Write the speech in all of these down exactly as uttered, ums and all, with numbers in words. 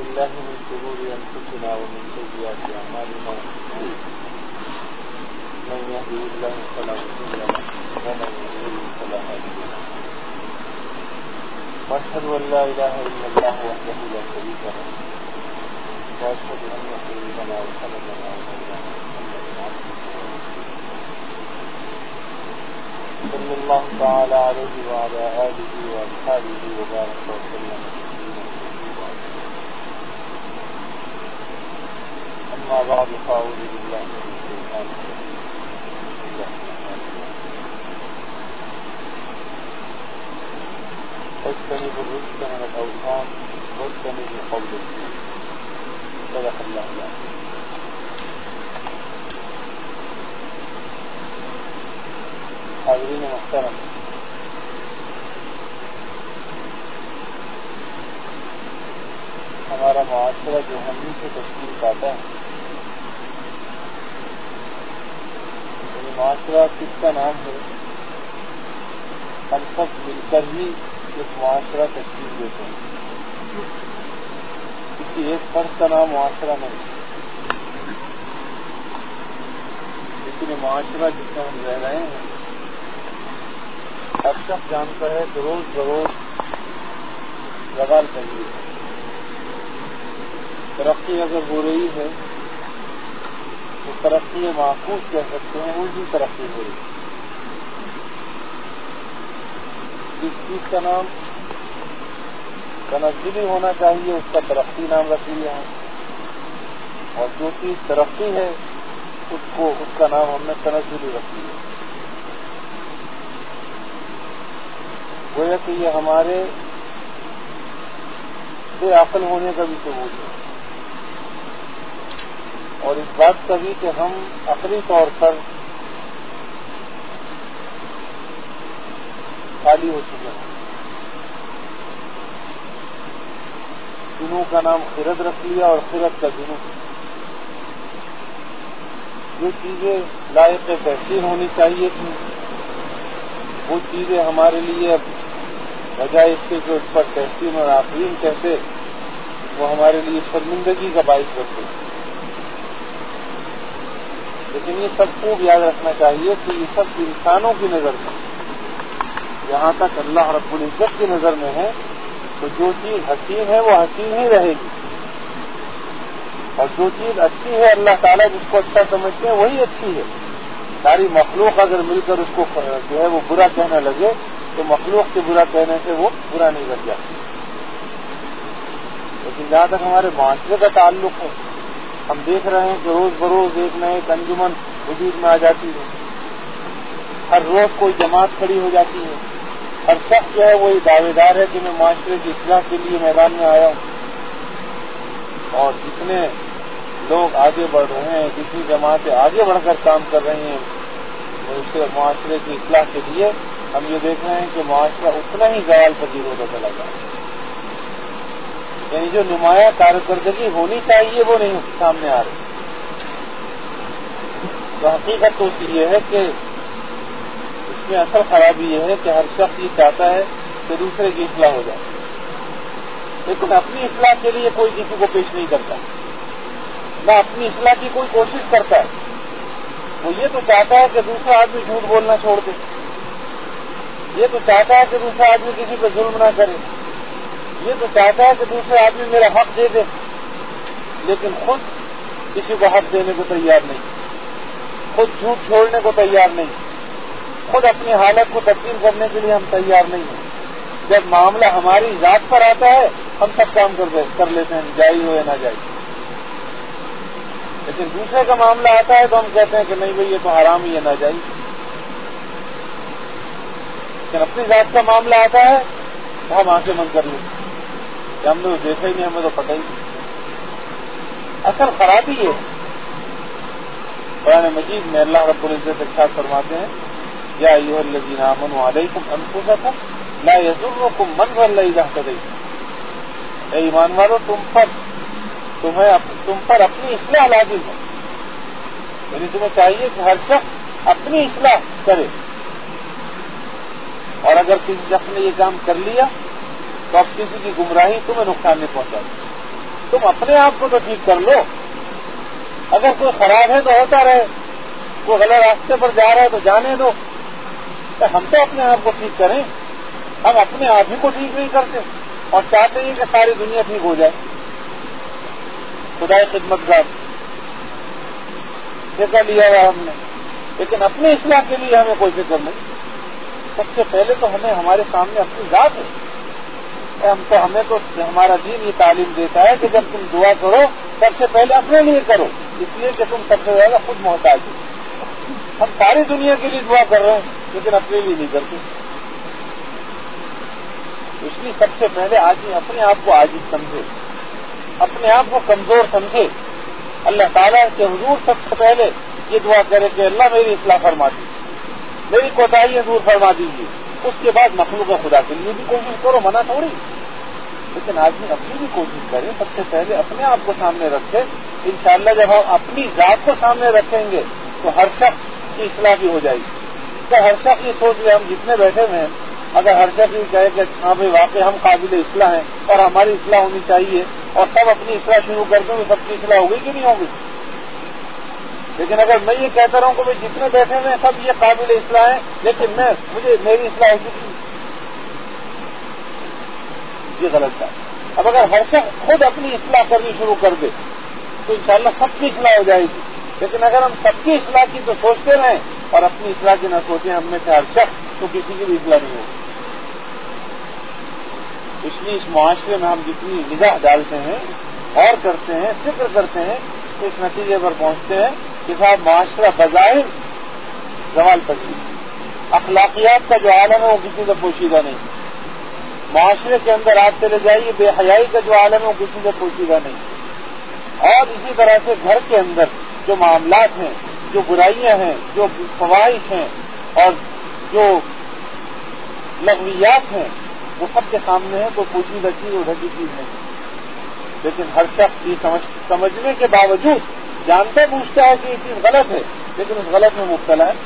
بالله من شرور أنفسنا ومن سيئات أعمالنا من يهده الله فلا مضل له ومن يضلل فلا هادي له وأشهد أن لا إله إلا الله وحده لا شريك له وأشهد أن سيدنا وحبيبنا ومولانا صلى الله تعالى عليه وعلى آله وأصحابه وبارك وسلم تسليما أما بعد فأعوذ بالله من الشيطان الرجيم بسم الله الرحمن الرحيم واجتنبوا الرجس من الأوثان واجتنبوا قول الزور صدق الله العظيم. حاضرین محترم، ہمارا معاشرہ جو ہم ہی سے تشکیل پاتا ہے، یہ معاشرہ کس کا نام ہے؟ ہم سب مل کر ہی ایک معاشرہ تشکیل دیتے ہیں. کسی ایک فرد کا نام معاشرہ نہیں، لیکن یہ معاشرہ جس میں ہم رہ رہے ہیں ہر شخص جانتا ہے کہ روز بروز زوال پذیر ہے. ترقی اگر ہو رہی ہے تو ترقی معکوس کہہ سکتے ہیں، وہی ترقی ہو رہی ہے. جس چیز کا نام تنزلی ہونا چاہیے اس کا ترقی نام رکھ لیا ہے، اور جو چیز ترقی ہے اس کو اس کا نام ہم نے تنزلی رکھ لیا. گویا کہ یہ ہمارے بے عقل ہونے کا بھی ثبوت ہے، اور اس بات کا بھی کہ ہم عقلی طور پر خالی ہو چکے ہیں. جنوں کا نام خرد رکھ لیا اور خرد کا جنوں. جو چیزیں لائق تحسین ہونی چاہیے تھی وہ چیزیں ہمارے لیے اب بجائے اس کے جو اس پر تحسین اور آفرین کہتے وہ ہمارے لیے شرمندگی کا باعث بنتے. لیکن یہ سب خوب یاد رکھنا چاہیے کہ یہ سب انسانوں کی نظر میں، جہاں تک اللہ رب العزت کی نظر میں ہے تو جو چیز حسین ہے وہ حسین ہی رہے گی، اور جو چیز اچھی ہے اللہ تعالیٰ جس کو اچھا سمجھتے ہیں وہی اچھی ہے. ساری مخلوق اگر مل کر اس کو جو ہے وہ برا کہنے لگے تو مخلوق کے برا کہنے سے وہ برا نہیں بن جاتی. لیکن جہاں تک ہمارے معاشرے کا تعلق ہے، ہم دیکھ رہے ہیں کہ روز بروز ایک نئے انجمن وجود میں آ جاتی ہے. ہر روز کوئی جماعت کھڑی ہو جاتی ہے. ہر شخص جو ہے وہی دعوے دار ہے کہ میں معاشرے کی اصلاح کے لیے میدان میں آیا ہوں. اور جتنے لوگ آگے بڑھ رہے ہیں، جتنی جماعتیں آگے بڑھ کر کام کر رہی ہیں اسے معاشرے کی اصلاح کے لیے، ہم یہ دیکھ رہے ہیں کہ معاشرہ اتنا ہی زوال پذیر ہوتا چلا جائے. یعنی جو نمایاں کارکردگی ہونی چاہیے وہ نہیں سامنے آ رہی. تو حقیقت تو یہ ہے کہ اس میں اصل خرابی یہ ہے کہ ہر شخص یہ چاہتا ہے کہ دوسرے کی اصلاح ہو جائے، لیکن اپنی اصلاح کے لیے کوئی کسی کو پیش نہیں کرتا، نہ اپنی اصلاح کی کوئی کوشش کرتا ہے. وہ یہ تو چاہتا ہے کہ دوسرا آدمی جھوٹ بولنا چھوڑ دے، یہ تو چاہتا ہے کہ دوسرا آدمی کسی پہ ظلم نہ کرے، یہ تو چاہتا ہے کہ دوسرا آدمی میرا حق دے دے، لیکن خود کسی کو حق دینے کو تیار نہیں، خود جھوٹ چھوڑنے کو تیار نہیں، خود اپنی حالت کو تبدیل کرنے کے لیے ہم تیار نہیں ہیں. جب معاملہ ہماری ذات پر آتا ہے ہم سب کام کر لیتے ہیں، جائز ہو یا نہ جائز. لیکن دوسرے کا معاملہ آتا ہے تو ہم کہتے ہیں کہ نہیں بھائی یہ تو حرام ہی ہے، نہ جائز. لیکن اپنی ذات کا معاملہ آتا ہے تو ہم آنکھیں بند کر لیتے کہ ہم نے وہ دیکھا ہی نہیں، ہمیں تو پتہ ہی نہیں. اصل خرابی یہ ہے. قرآن مجید میں اللہ رب العزت ارشاد فرماتے ہیں یا ایھا الذین آمنوا علیکم انفسکم لا یضرکم من ضل اذا اہتدیتم. اے ایمان والو تم پر تمہیں تم پر اپنی اصلاح لازم ہے. یعنی تمہیں چاہیے کہ ہر شخص اپنی اصلاح کرے، اور اگر کسی شخص نے یہ کام کر لیا تو اب کسی کی گمراہی تمہیں نقصان نہیں پہنچاتی. تم اپنے آپ کو تو ٹھیک کر لو. اگر کوئی خراب ہے تو ہوتا رہے, کوئی غلط راستے پر جا رہا ہے تو جانے دو. تو ہم تو اپنے آپ کو ٹھیک کریں. ہم اپنے آپ ہی کو ٹھیک نہیں کرتے اور چاہتے ہیں کہ ساری دنیا ٹھیک ہو جائے. خدائے خدمت گار دیکھا لیا ہوا ہم نے, لیکن اپنی اصلاح کے لیے ہمیں کوئی فکر نہیں. سب سے پہلے تو ہمیں ہمارے سامنے اپنی ذات ہے. ہم تو ہمیں تو ہمارا دین یہ تعلیم دیتا ہے کہ جب تم دعا کرو سب سے پہلے اپنے لیے کرو, اس لیے کہ تم سب سے زیادہ خود محتاج ہو. ہم ساری دنیا کے لیے دعا کر رہے ہیں لیکن اپنے لیے نہیں کرتے. اس لیے سب سے پہلے آدمی اپنے آپ کو عاجز سمجھے, اپنے آپ کو کمزور سمجھے. اللہ تعالیٰ کے حضور سب سے پہلے یہ دعا کرے کہ اللہ میری اصلاح فرما دیجیے, میری کوتاہیاں دور فرما دیجیے. اس کے بعد مخلوق خدا کے لیے بھی کوشش کرو, منع تھوڑی, لیکن آدمی اپنی بھی کوشش کرے. سب سے پہلے اپنے آپ کو سامنے رکھے. انشاءاللہ جب ہم اپنی ذات کو سامنے رکھیں گے تو ہر شخص کی اصلاح بھی ہو جائے گی. تو ہر شخص یہ سوچ لے, ہم جتنے بیٹھے ہوئے ہیں, اگر ہر شخص یہ کہے کہ ہاں بھائی واقعی ہم قابل اصلاح ہیں اور ہماری اصلاح ہونی چاہیے, اور سب اپنی اصلاح شروع کر دیں تو سب کی اصلاح ہوگی کہ نہیں ہوگی؟ لیکن اگر میں یہ کہتا رہا ہوں کہ بھائی جتنے بیٹھے ہوئے ہیں سب یہ قابل اصلاح ہیں لیکن میں مجھے میری اصلاح ہو چکی, یہ غلط ہے. اب اگر ہر شخص خود اپنی اصلاح کرنی شروع کر دے تو انشاءاللہ سب کی اصلاح ہو جائے گی. لیکن اگر ہم سب کی اصلاح کی تو سوچتے رہیں اور اپنی اصلاح کی نہ سوچیں ہم میں سے ہر شخص, تو کسی کی بھی اصلاح نہیں ہوگی. اس لیے اس معاشرے میں ہم جتنی نگاہ ڈالتے ہیں اور کرتے ہیں, فکر کرتے ہیں, تو اس نتیجے پر پہنچتے ہیں کہ صاحب معاشرہ بظاہر زوال پذیر, اخلاقیات کا جو عالم ہے وہ کسی سے پوشیدہ نہیں. معاشرے کے اندر آپ چلے جائیے, بے حیائی کا جو عالم ہے وہ کسی سے پوشیدہ نہیں. اور اسی طرح سے گھر کے اندر جو معاملات ہیں, جو برائیاں ہیں, جو فواہش ہیں اور جو لغویات ہیں, وہ سب کے سامنے ہے. کوئی پوشیدہ چیز اور ڈھکی چیز نہیں. لیکن ہر شخص یہ سمجھ, سمجھنے کے باوجود جانتا پوچھتا ہے کہ یہ چیز غلط ہے, لیکن اس غلط میں مبتلا ہے.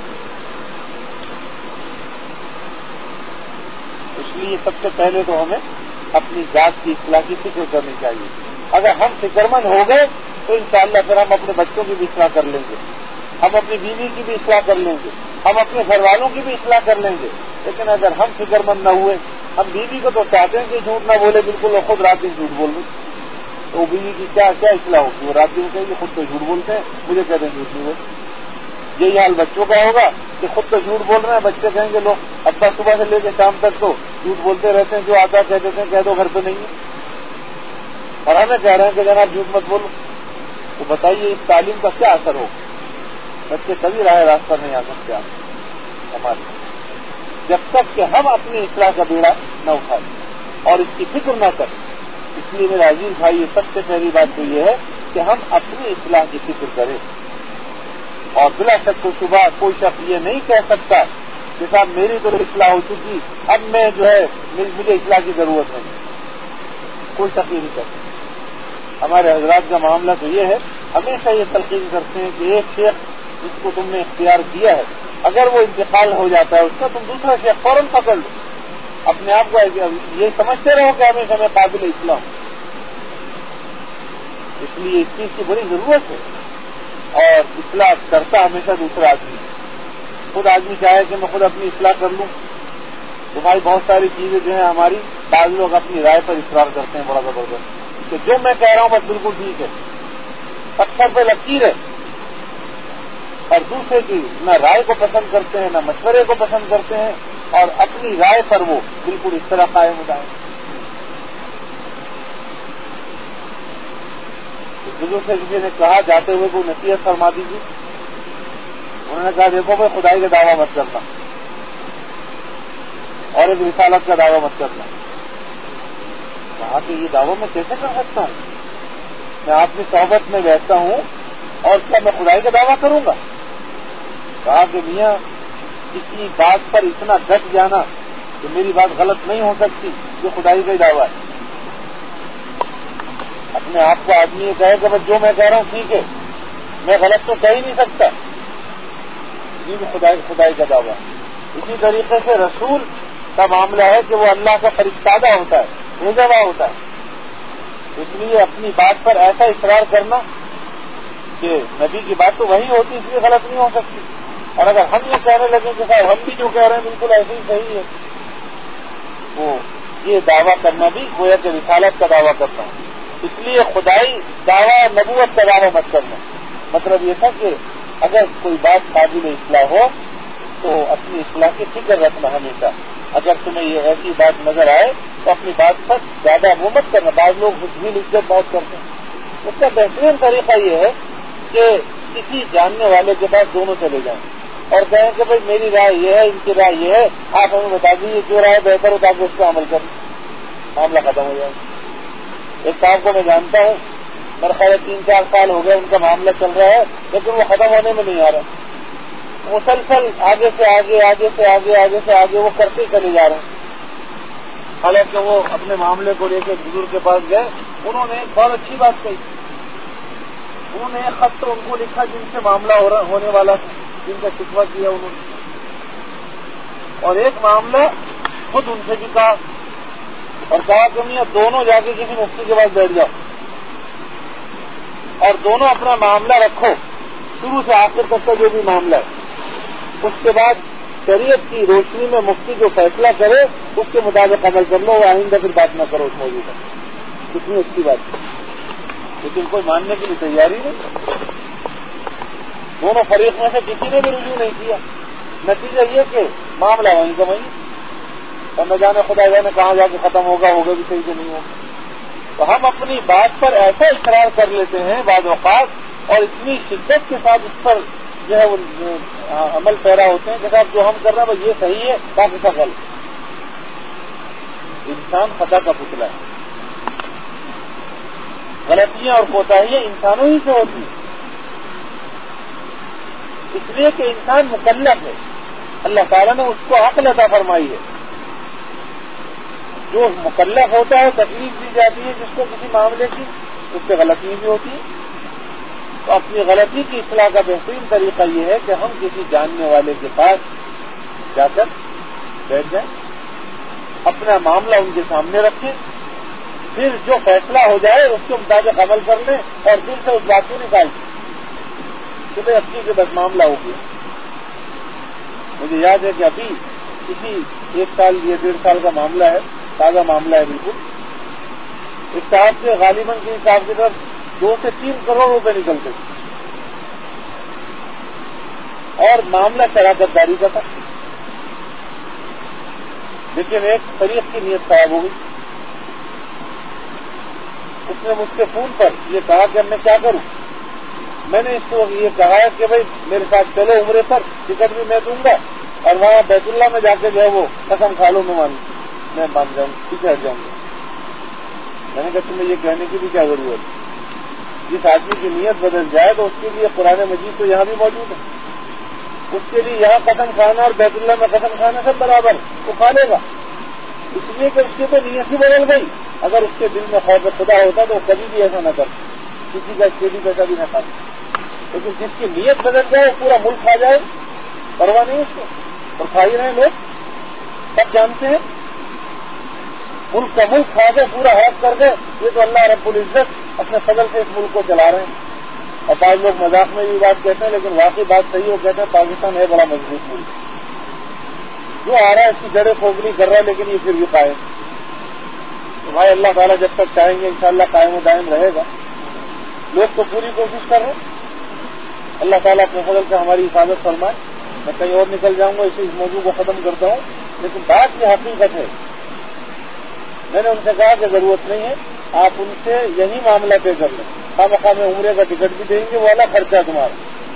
اس لیے سب سے پہلے تو ہمیں اپنی ذات کی اصلاح کی فکر کرنی چاہیے. اگر ہم فکر مند ہو گئے تو انشاءاللہ پھر ہم اپنے بچوں کی بھی اصلاح کر لیں گے, ہم اپنی بیوی کی بھی اصلاح کر لیں گے, ہم اپنے گھر والوں کی بھی اصلاح کر لیں گے. لیکن اگر ہم فکر مند نہ ہوئے, ہم بیوی کو تو چاہتے ہیں کہ جھوٹ نہ بولے بالکل, اور خود رات دن جھوٹ بول رہے, تو وہ بیوی کی کیا کیا اصلاح ہوگی؟ وہ رات دن کہیں گے خود تو جھوٹ بولتے ہیں, مجھے کہتے ہیں جھوٹ نہیں بولتے. یہی حال بچوں کا ہوگا کہ خود تو جھوٹ بول رہے ہیں, بچے کہیں گے لو ابا صبح سے لے کے شام تک تو جھوٹ بولتے رہتے ہیں, جو آتا کہہ دیتے ہیں کہہ دو گھر پہ نہیں ہے, اور ہمیں کہہ رہے ہیں کہ جناب جھوٹ مت بولو. تو بتائیے اس تعلیم کا کیا اثر ہو؟ بچے کبھی راہ راست پر نہیں آ سکتے آپ ہمارے, جب تک کہ ہم اپنی اصلاح کا بیڑا نہ اٹھائیں اور اس کی فکر نہ کریں. اس لیے میرے عزیز بھائی, یہ سب سے پہلی بات تو یہ ہے کہ ہم اپنی اصلاح کی فکر کریں. اور بلا شک و شبہ کوئی شخص یہ نہیں کہہ سکتا کہ صاحب میری تو اصلاح ہو چکی, اب میں جو ہے مجھے اصلاح کی ضرورت نہیں. کوئی شخص یہ نہیں کہتا. ہمارے حضرات کا معاملہ تو یہ ہے, ہمیشہ یہ تلقین کرتے ہیں کہ ایک شیخ جس کو تم نے اختیار کیا ہے, اگر وہ انتقال ہو جاتا ہے اس کا, تم دوسرا شیخ فوراً پکڑ لو. اپنے آپ کو یہ سمجھتے رہو کہ ہمیشہ میں قابل اصلاح ہوں. اس لیے اس چیز کی بڑی ضرورت ہے. اور اصلاح کرتا ہمیشہ دوسرا آدمی. خود آدمی چاہے کہ میں خود اپنی اصلاح کر لوں, تو بھائی بہت ساری چیزیں جو ہیں ہماری, بعض لوگ اپنی رائے پر اصرار کرتے ہیں بڑا زبردست, کہ جو میں کہہ رہا ہوں بس بالکل ٹھیک ہے, پتھر پہ لکیر ہے. اور دوسرے کی نہ رائے کو پسند کرتے ہیں, نہ مشورے کو پسند کرتے ہیں, اور اپنی رائے پر وہ بالکل اس طرح قائم ہو جائیں. بزرگ سے کسی نے کہا جاتے ہوئے کوئی نصیحت فرما دیجیے. انہوں نے کہا دیکھو بھائی خدائی کا دعویٰ مت کرنا اور ایک رسالت کا دعویٰ مت کرنا. کہا کہ یہ دعویٰ میں کیسے کر سکتا ہوں؟ میں آپ کی صحبت میں بیٹھتا ہوں اور کیا میں خدائی کا دعویٰ کروں گا؟ کہا کہ میاں کسی بات پر اتنا ڈٹ جانا کہ میری بات غلط نہیں ہو سکتی, جو خدائی کا ہی دعویٰ ہے. اپنے آپ کو آدمی یہ کہے کہ بس جو میں کہہ رہا ہوں ٹھیک ہے, میں غلط تو کہہ ہی نہیں سکتا, یہ بھی خدائی خدائی کا دعویٰ. اسی طریقے سے رسول کا معاملہ ہے کہ وہ اللہ کا فرشتہ ہوتا ہے, بھیجا ہوا ہوتا ہے. اس لیے اپنی بات پر ایسا اصرار کرنا کہ نبی کی بات تو وہی ہوتی، اس لیے غلط نہیں ہو سکتی، اور اگر ہم یہ کہنے لگیں کہ صاحب ہم بھی جو کہہ رہے ہیں بالکل ایسے ہی صحیح ہے، وہ یہ دعویٰ کرنا بھی گویا کہ رسالت کا دعویٰ کرنا ہے۔ اس لیے خدائی دعویٰ نبوت کا دعویٰ مت کرنا۔ مطلب یہ تھا کہ اگر کوئی بات قابل اصلاح ہو تو اپنی اصلاح کی فکر رکھنا ہمیشہ۔ اگر تمہیں یہ ایسی بات نظر آئے تو اپنی بات پر زیادہ وہ مت کرنا۔ بعض لوگ حسبی عزت بات کرتے ہیں، اس کا بہترین طریقہ یہ ہے کہ کسی جاننے والے کے پاس دونوں چلے جائیں اور کہیں کہ بھائی میری رائے یہ ہے، ان کی رائے یہ ہے، آپ ہمیں بتا دیجیے جو رائے بہتر ہو تاکہ اس پہ عمل کریں، معاملہ ختم ہو جائے۔ ایک صاحب کو میں جانتا ہوں، میرا خیال ہے تین چار سال ہو گئے ان کا معاملہ چل رہا ہے، لیکن وہ ختم ہونے میں نہیں آ رہا، مسلسل آگے سے آگے آگے سے آگے آگے سے آگے وہ کرتے چلے جا رہے ہیں۔ حالانکہ وہ اپنے معاملے کو لے کے بزرگ کے پاس گئے، انہوں نے ایک بہت اچھی بات کہی، انہوں نے ایک خط تو ان کو لکھا جن سے معاملہ ہونے والا تھا، جن کا شکوہ کیا انہوں نے، اور ایک معاملہ خود ان سے بھی کہا اور کہا کہ میاں دونوں جا کے کسی مفتی کے پاس بیٹھ جاؤ اور دونوں اپنا معاملہ رکھو شروع سے آخر تک کا جو بھی معاملہ ہے، اس کے بعد شریعت کی روشنی میں مفتی جو فیصلہ کرے اس کے مطابق عمل کر لو، آئندہ پھر بات نہ کرو اس موضوع پر۔ کتنی اچھی بات ہے، لیکن کوئی ماننے کے لیے تیاری نہیں، دونوں فریق میں سے کسی نے بھی رجوع نہیں کیا۔ نتیجہ یہ کہ معاملہ وہیں کا وہیں، اور نہ جانے خدا جانے کہاں جا کے ختم ہوگا، ہوگا بھی صحیح کہ نہیں ہوگا۔ تو ہم اپنی بات پر ایسا اقرار کر لیتے ہیں بعض اوقات، اور اتنی شدت کے ساتھ اس پر جو ہے وہ عمل پیرا ہوتے ہیں کہ صاحب جو ہم کر رہے ہیں وہ یہ صحیح ہے باقی کا غلط۔ انسان خطا کا پتلا ہے، غلطیاں اور کوتاہیاں انسانوں ہی سے ہوتی ہیں، اس لیے کہ انسان مکلف ہے، اللہ تعالیٰ نے اس کو عقل عطا فرمائی ہے۔ جو مکلف ہوتا ہے تکلیف دی جاتی ہے جس کو کسی معاملے کی، اس سے غلطی بھی ہوتی ہے۔ تو اپنی غلطی کی اصلاح کا بہترین طریقہ یہ ہے کہ ہم کسی جاننے والے کے پاس جا کر بیٹھ جائیں، اپنا معاملہ ان کے سامنے رکھیں، پھر جو فیصلہ ہو جائے اس کے مطابق عمل کر لیں اور دل سے اس بات کو نکال دیں کہ بھائی اپنی کے بس معاملہ ہو گیا۔ مجھے یاد ہے کہ ابھی کسی ایک سال یا ڈیڑھ سال کا معاملہ ہے، تازہ معاملہ ہے بالکل، ایک صاحب سے غالباً کے حساب کی طرف دو سے تین کروڑ روپے نکلتے تھے، اور معاملہ شراکت داری کا تھا، لیکن ایک فریق کی نیت خراب ہو گئی۔ اس نے مجھ سے فون پر یہ کہا کہ اب میں کیا کروں؟ میں نے اس کو یہ کہا کہ بھائی میرے ساتھ چلو عمرے پر، ٹکٹ بھی میں دوں گا، اور وہاں بیت اللہ میں جا کے جو ہے وہ قسم کھا لو میں مان میں مان جاؤں پیچھے ہٹ جاؤں گا۔ میں نے کہا تمہیں یہ کہنے کی بھی کیا ضرورت ہے؟ جس آدمی کی نیت بدل جائے تو اس کے لیے قرآن مجید تو یہاں بھی موجود ہے، اس کے لیے یہاں قسم کھانا اور بیت اللہ میں قسم کھانا سب برابر، وہ کھا لے گا، اس لیے کہ اس کی تو نیت ہی بدل گئی۔ اگر اس کے دل میں خوف خدا ہوتا تو وہ کبھی بھی ایسا نہ کرتا، کسی کا اسٹیڈی پیسہ بھی نہ کھاتا۔ لیکن جس کی نیت بدل جائے پورا ملک کھا جائے، پرواہ نہیں اس کو، اور کھا ہی رہے لوگ، سب جانتے ہیں، ملک کا ملک کھا گئے، پورا حق کر گئے۔ یہ تو اللہ رب العزت اپنے فضل سے اس ملک کو چلا رہے ہیں۔ اور بعض لوگ مذاق میں بھی بات کہتے ہیں، لیکن واقعی بات صحیح، وہ کہتے ہیں پاکستان ہے بڑا مضبوط ملک، جو آ رہا ہے اس کی جڑیں کھوکھلی کر رہا ہے لیکن یہ پھر بھی قائم۔ تو بھائی اللہ تعالیٰ جب تک چاہیں گے انشاءاللہ قائم و دائم رہے گا۔ لوگ تو پوری کوشش کر رہے ہیں، اللہ تعالیٰ اپنے فضل سے ہماری حفاظت فرمائے۔ میں کہیں اور نکل جاؤں گا، اسی موضوع کو ختم کرتا ہوں، لیکن بات یہ حقیقت ہے۔ میں نے ان سے کہا کہ ضرورت نہیں ہے، آپ ان سے یہی معاملہ طے کر لیں، خواہ مخواہ میں عمرے کا ٹکٹ بھی دیں گے، وہ الگ خرچہ ہے تمہارا۔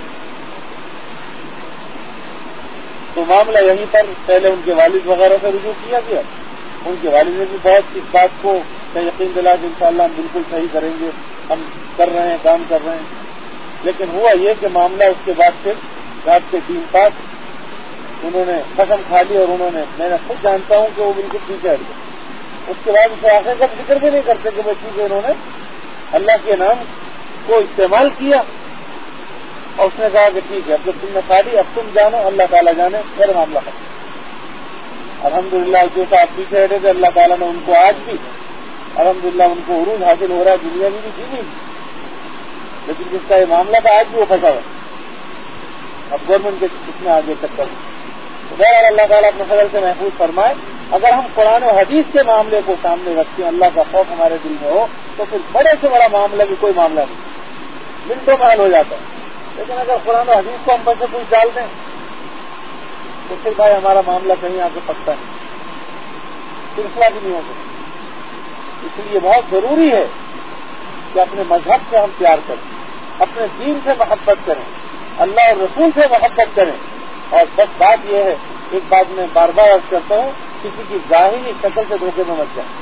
تو معاملہ یہیں پر پہلے ان کے والد وغیرہ سے رجوع کیا گیا، ان کے والد نے بھی بہت اس بات کو یقین دلا کہ انشاءاللہ ہم بالکل صحیح کریں گے، ہم کر رہے ہیں، کام کر رہے ہیں۔ لیکن ہوا یہ کہ معاملہ اس کے بعد پھر رات کے تین پانچ انہوں نے قسم کھا لی، اور انہوں نے، میں نے خود جانتا ہوں کہ وہ بالکل پیچھے ہٹ گئے۔ اس کے بعد اسے آخر کا ذکر بھی نہیں کرتے کہ بچی کہ انہوں نے اللہ کے نام کو استعمال کیا، اور اس نے کہا کہ ٹھیک ہے اب جب تم نے کھا لی اب تم جانو، اللہ تعالیٰ جانے، پھر معاملہ ختم۔ الحمدللہ جو صاحب پیچھے ہٹے تھے اللہ تعالیٰ نے ان کو آج بھی الحمدللہ ان کو عروج حاصل ہو رہا ہے دنیا میں بھی جیوی لیکن جس کا یہ معاملہ تھا آج بھی وہ پھنسا ہوا اب گورنمنٹ کے کتنے آگے تک کر تو بہرحال اللہ تعالیٰ اپنے فضل سے محفوظ فرمائے. اگر ہم قرآن و حدیث کے معاملے کو سامنے رکھتے ہیں اللہ کا خوف ہمارے دل میں ہو تو پھر بڑے سے بڑا معاملہ بھی کوئی معاملہ نہیں منٹوں میں حل ہو جاتا ہے. لیکن اگر قرآن و حدیث کو ہم پر سے کچھ ڈال دیں تو پھر بھائی ہمارا معاملہ کہیں آ کے پکتا نہیں سلسلہ بھی نہیں ہو سکتا. اس لیے بہت ضروری ہے کہ اپنے مذہب سے ہم پیار کریں اپنے دین سے محبت کریں اللہ اور رسول سے محبت کریں. اور بس بات یہ ہے ایک بات میں بار بار عرض کرتا ہوں کسی کی ظاہری شکل سے دھوکے میں مت جائیں.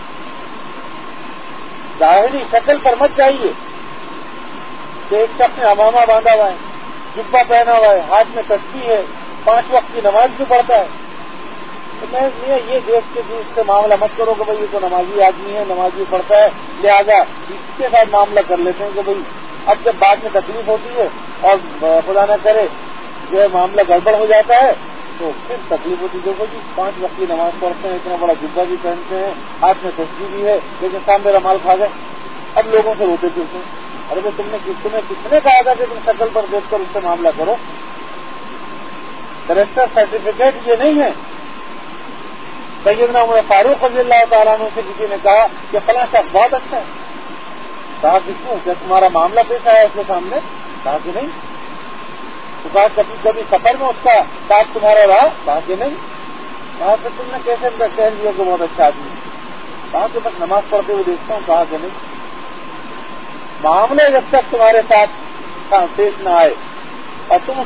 ظاہری شکل پر مت جائیے کہ ایک شخص نے امامہ باندھا ہوا ہے جبہ پہنا ہوا ہے ہاتھ میں تسبیح ہے پانچ وقت کی نماز بھی پڑھتا ہے تو میں یہ دیکھ کے بھی اس سے معاملہ مت کرو کہ بھائی یہ تو نمازی آدمی ہے نماز بھی پڑھتا ہے لہذا اس کے ساتھ معاملہ کر لیتے ہیں کہ بھائی اب جب بعد میں تکلیف ہوتی ہے اور خدا نہ کرے جو ہے معاملہ گڑبڑ ہو جاتا ہے تو پھر تکلیف ہوتی ہے. دیکھو جی پانچ وقت کی نماز پڑھتے ہیں اتنا بڑا جبہ بھی پہنتے ہیں ہاتھ میں تسبیح بھی ہے لیکن سامنے میرا مال کھا گئے اب لوگوں سے روتے پھرتے ہیں. ارے بھائی تم نے تمہیں کس نے کہا تھا کہ تم شکل پر دیکھ کر اس سے معاملہ کرو. رجسٹر سرٹیفکیٹ یہ نہیں ہے. سیدنا عمر فاروق رضی اللہ تعالیٰ عنہ سے کسی نے کہا کہ فلاں شخص بہت اچھا ہے. کہا کہ کیوں کیا تمہارا معاملہ پیش آیا اس کے سامنے؟ کہا کہ نہیں. تو کہا کبھی کبھی سفر میں اس کا ساتھ تمہارا رہا؟ کہا کہ نہیں. کہا کہ تم نے کیسے کہہ لیا کہ بہت اچھا آدمی ہے؟ کہا کہ بس نماز پڑھتے ہوئے دیکھتا ہوں. کہا کہ نہیں. معاملے جب تک تمہارے ساتھ پیش نہ آئے اور تم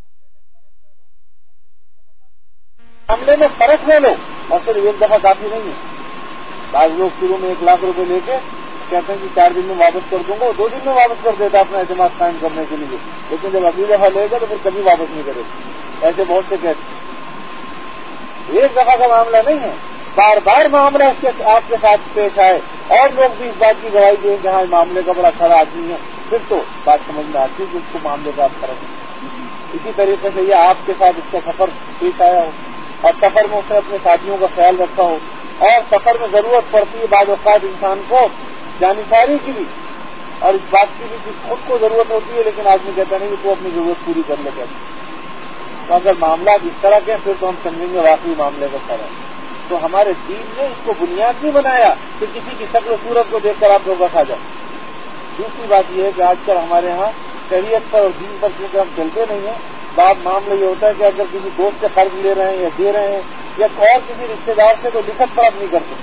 معاملے میں فرق لے لو اور پھر ایک دفعہ کافی نہیں ہے. بعض لوگ شروع میں ایک لاکھ روپے لے کے کہتے ہیں کہ چار دن میں واپس کر دوں گا دو دن میں واپس کر دیتا اپنا اعتماد قائم کرنے کے لیے لیکن جب اگلی دفعہ لے گا تو پھر کبھی واپس نہیں کرے گا. ایسے بہت سے کہتے ہیں. ایک دفعہ کا معاملہ نہیں ہے بار بار معاملہ اس کے آپ کے ساتھ پیش آئے اور لوگ بھی اس بات کی گواہی دیں کہ ہاں معاملے کا بڑا کھڑا آدمی ہے پھر تو بات سمجھ میں آتی ہے کہ اس کو معاملے کا فرق ہے. اسی طریقے سے یہ آپ کے ساتھ اس کا سفر پیش آیا ہو اور سفر میں اس نے اپنے ساتھیوں کا خیال رکھا ہو اور سفر میں ضرورت پڑتی ہے بعض اوقات انسان کو جانکاری کی بھی اور اس بات کی بھی کہ خود کو ضرورت ہوتی ہے لیکن آدمی کہتا نہیں کہ تو اپنی ضرورت پوری کر لے گا. تو اگر معاملات اس طرح کے پھر تو ہم سمجھیں گے واقعی معاملے کا فرق ہے. تو ہمارے دین نے اس کو بنیاد نہیں بنایا کہ کسی کی شکل و صورت کو دیکھ کر آپ دھوکہ کھا جائیں. دوسری بات یہ ہے کہ آج کل ہمارے ہاں شریعت پر اور دین پر کیونکہ ہم چلتے نہیں ہیں بات معاملہ یہ ہوتا ہے کہ اگر کسی دوست سے قرض لے رہے ہیں یا دے رہے ہیں یا اور کسی رشتے دار سے تو لکھت پڑھت نہیں کرتے.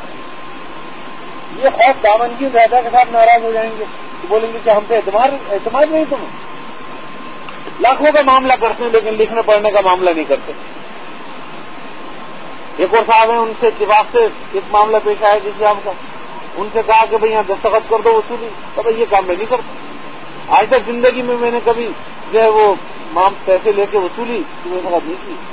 یہ خوف دامنگی رہتا کے ساتھ ناراض ہو جائیں گے تو بولیں گے کہ ہم پہ اعتماد اعتماد نہیں تمہیں. لاکھوں کا معاملہ کرتے ہیں لیکن لکھنے پڑھنے کا معاملہ نہیں کرتے. ایک اور صاحب ہیں ان سے اتفاق سے ایک معاملہ پیش آیا جس ہم کا ان سے کہا کہ بھئی یہاں دستخط کر دو وصولی تو بھائی یہ کام میں نہیں کرتا. آج تک زندگی میں میں نے کبھی جو ہے وہ مام پیسے لے کے وصولی تمہیں دستخط نہیں کی.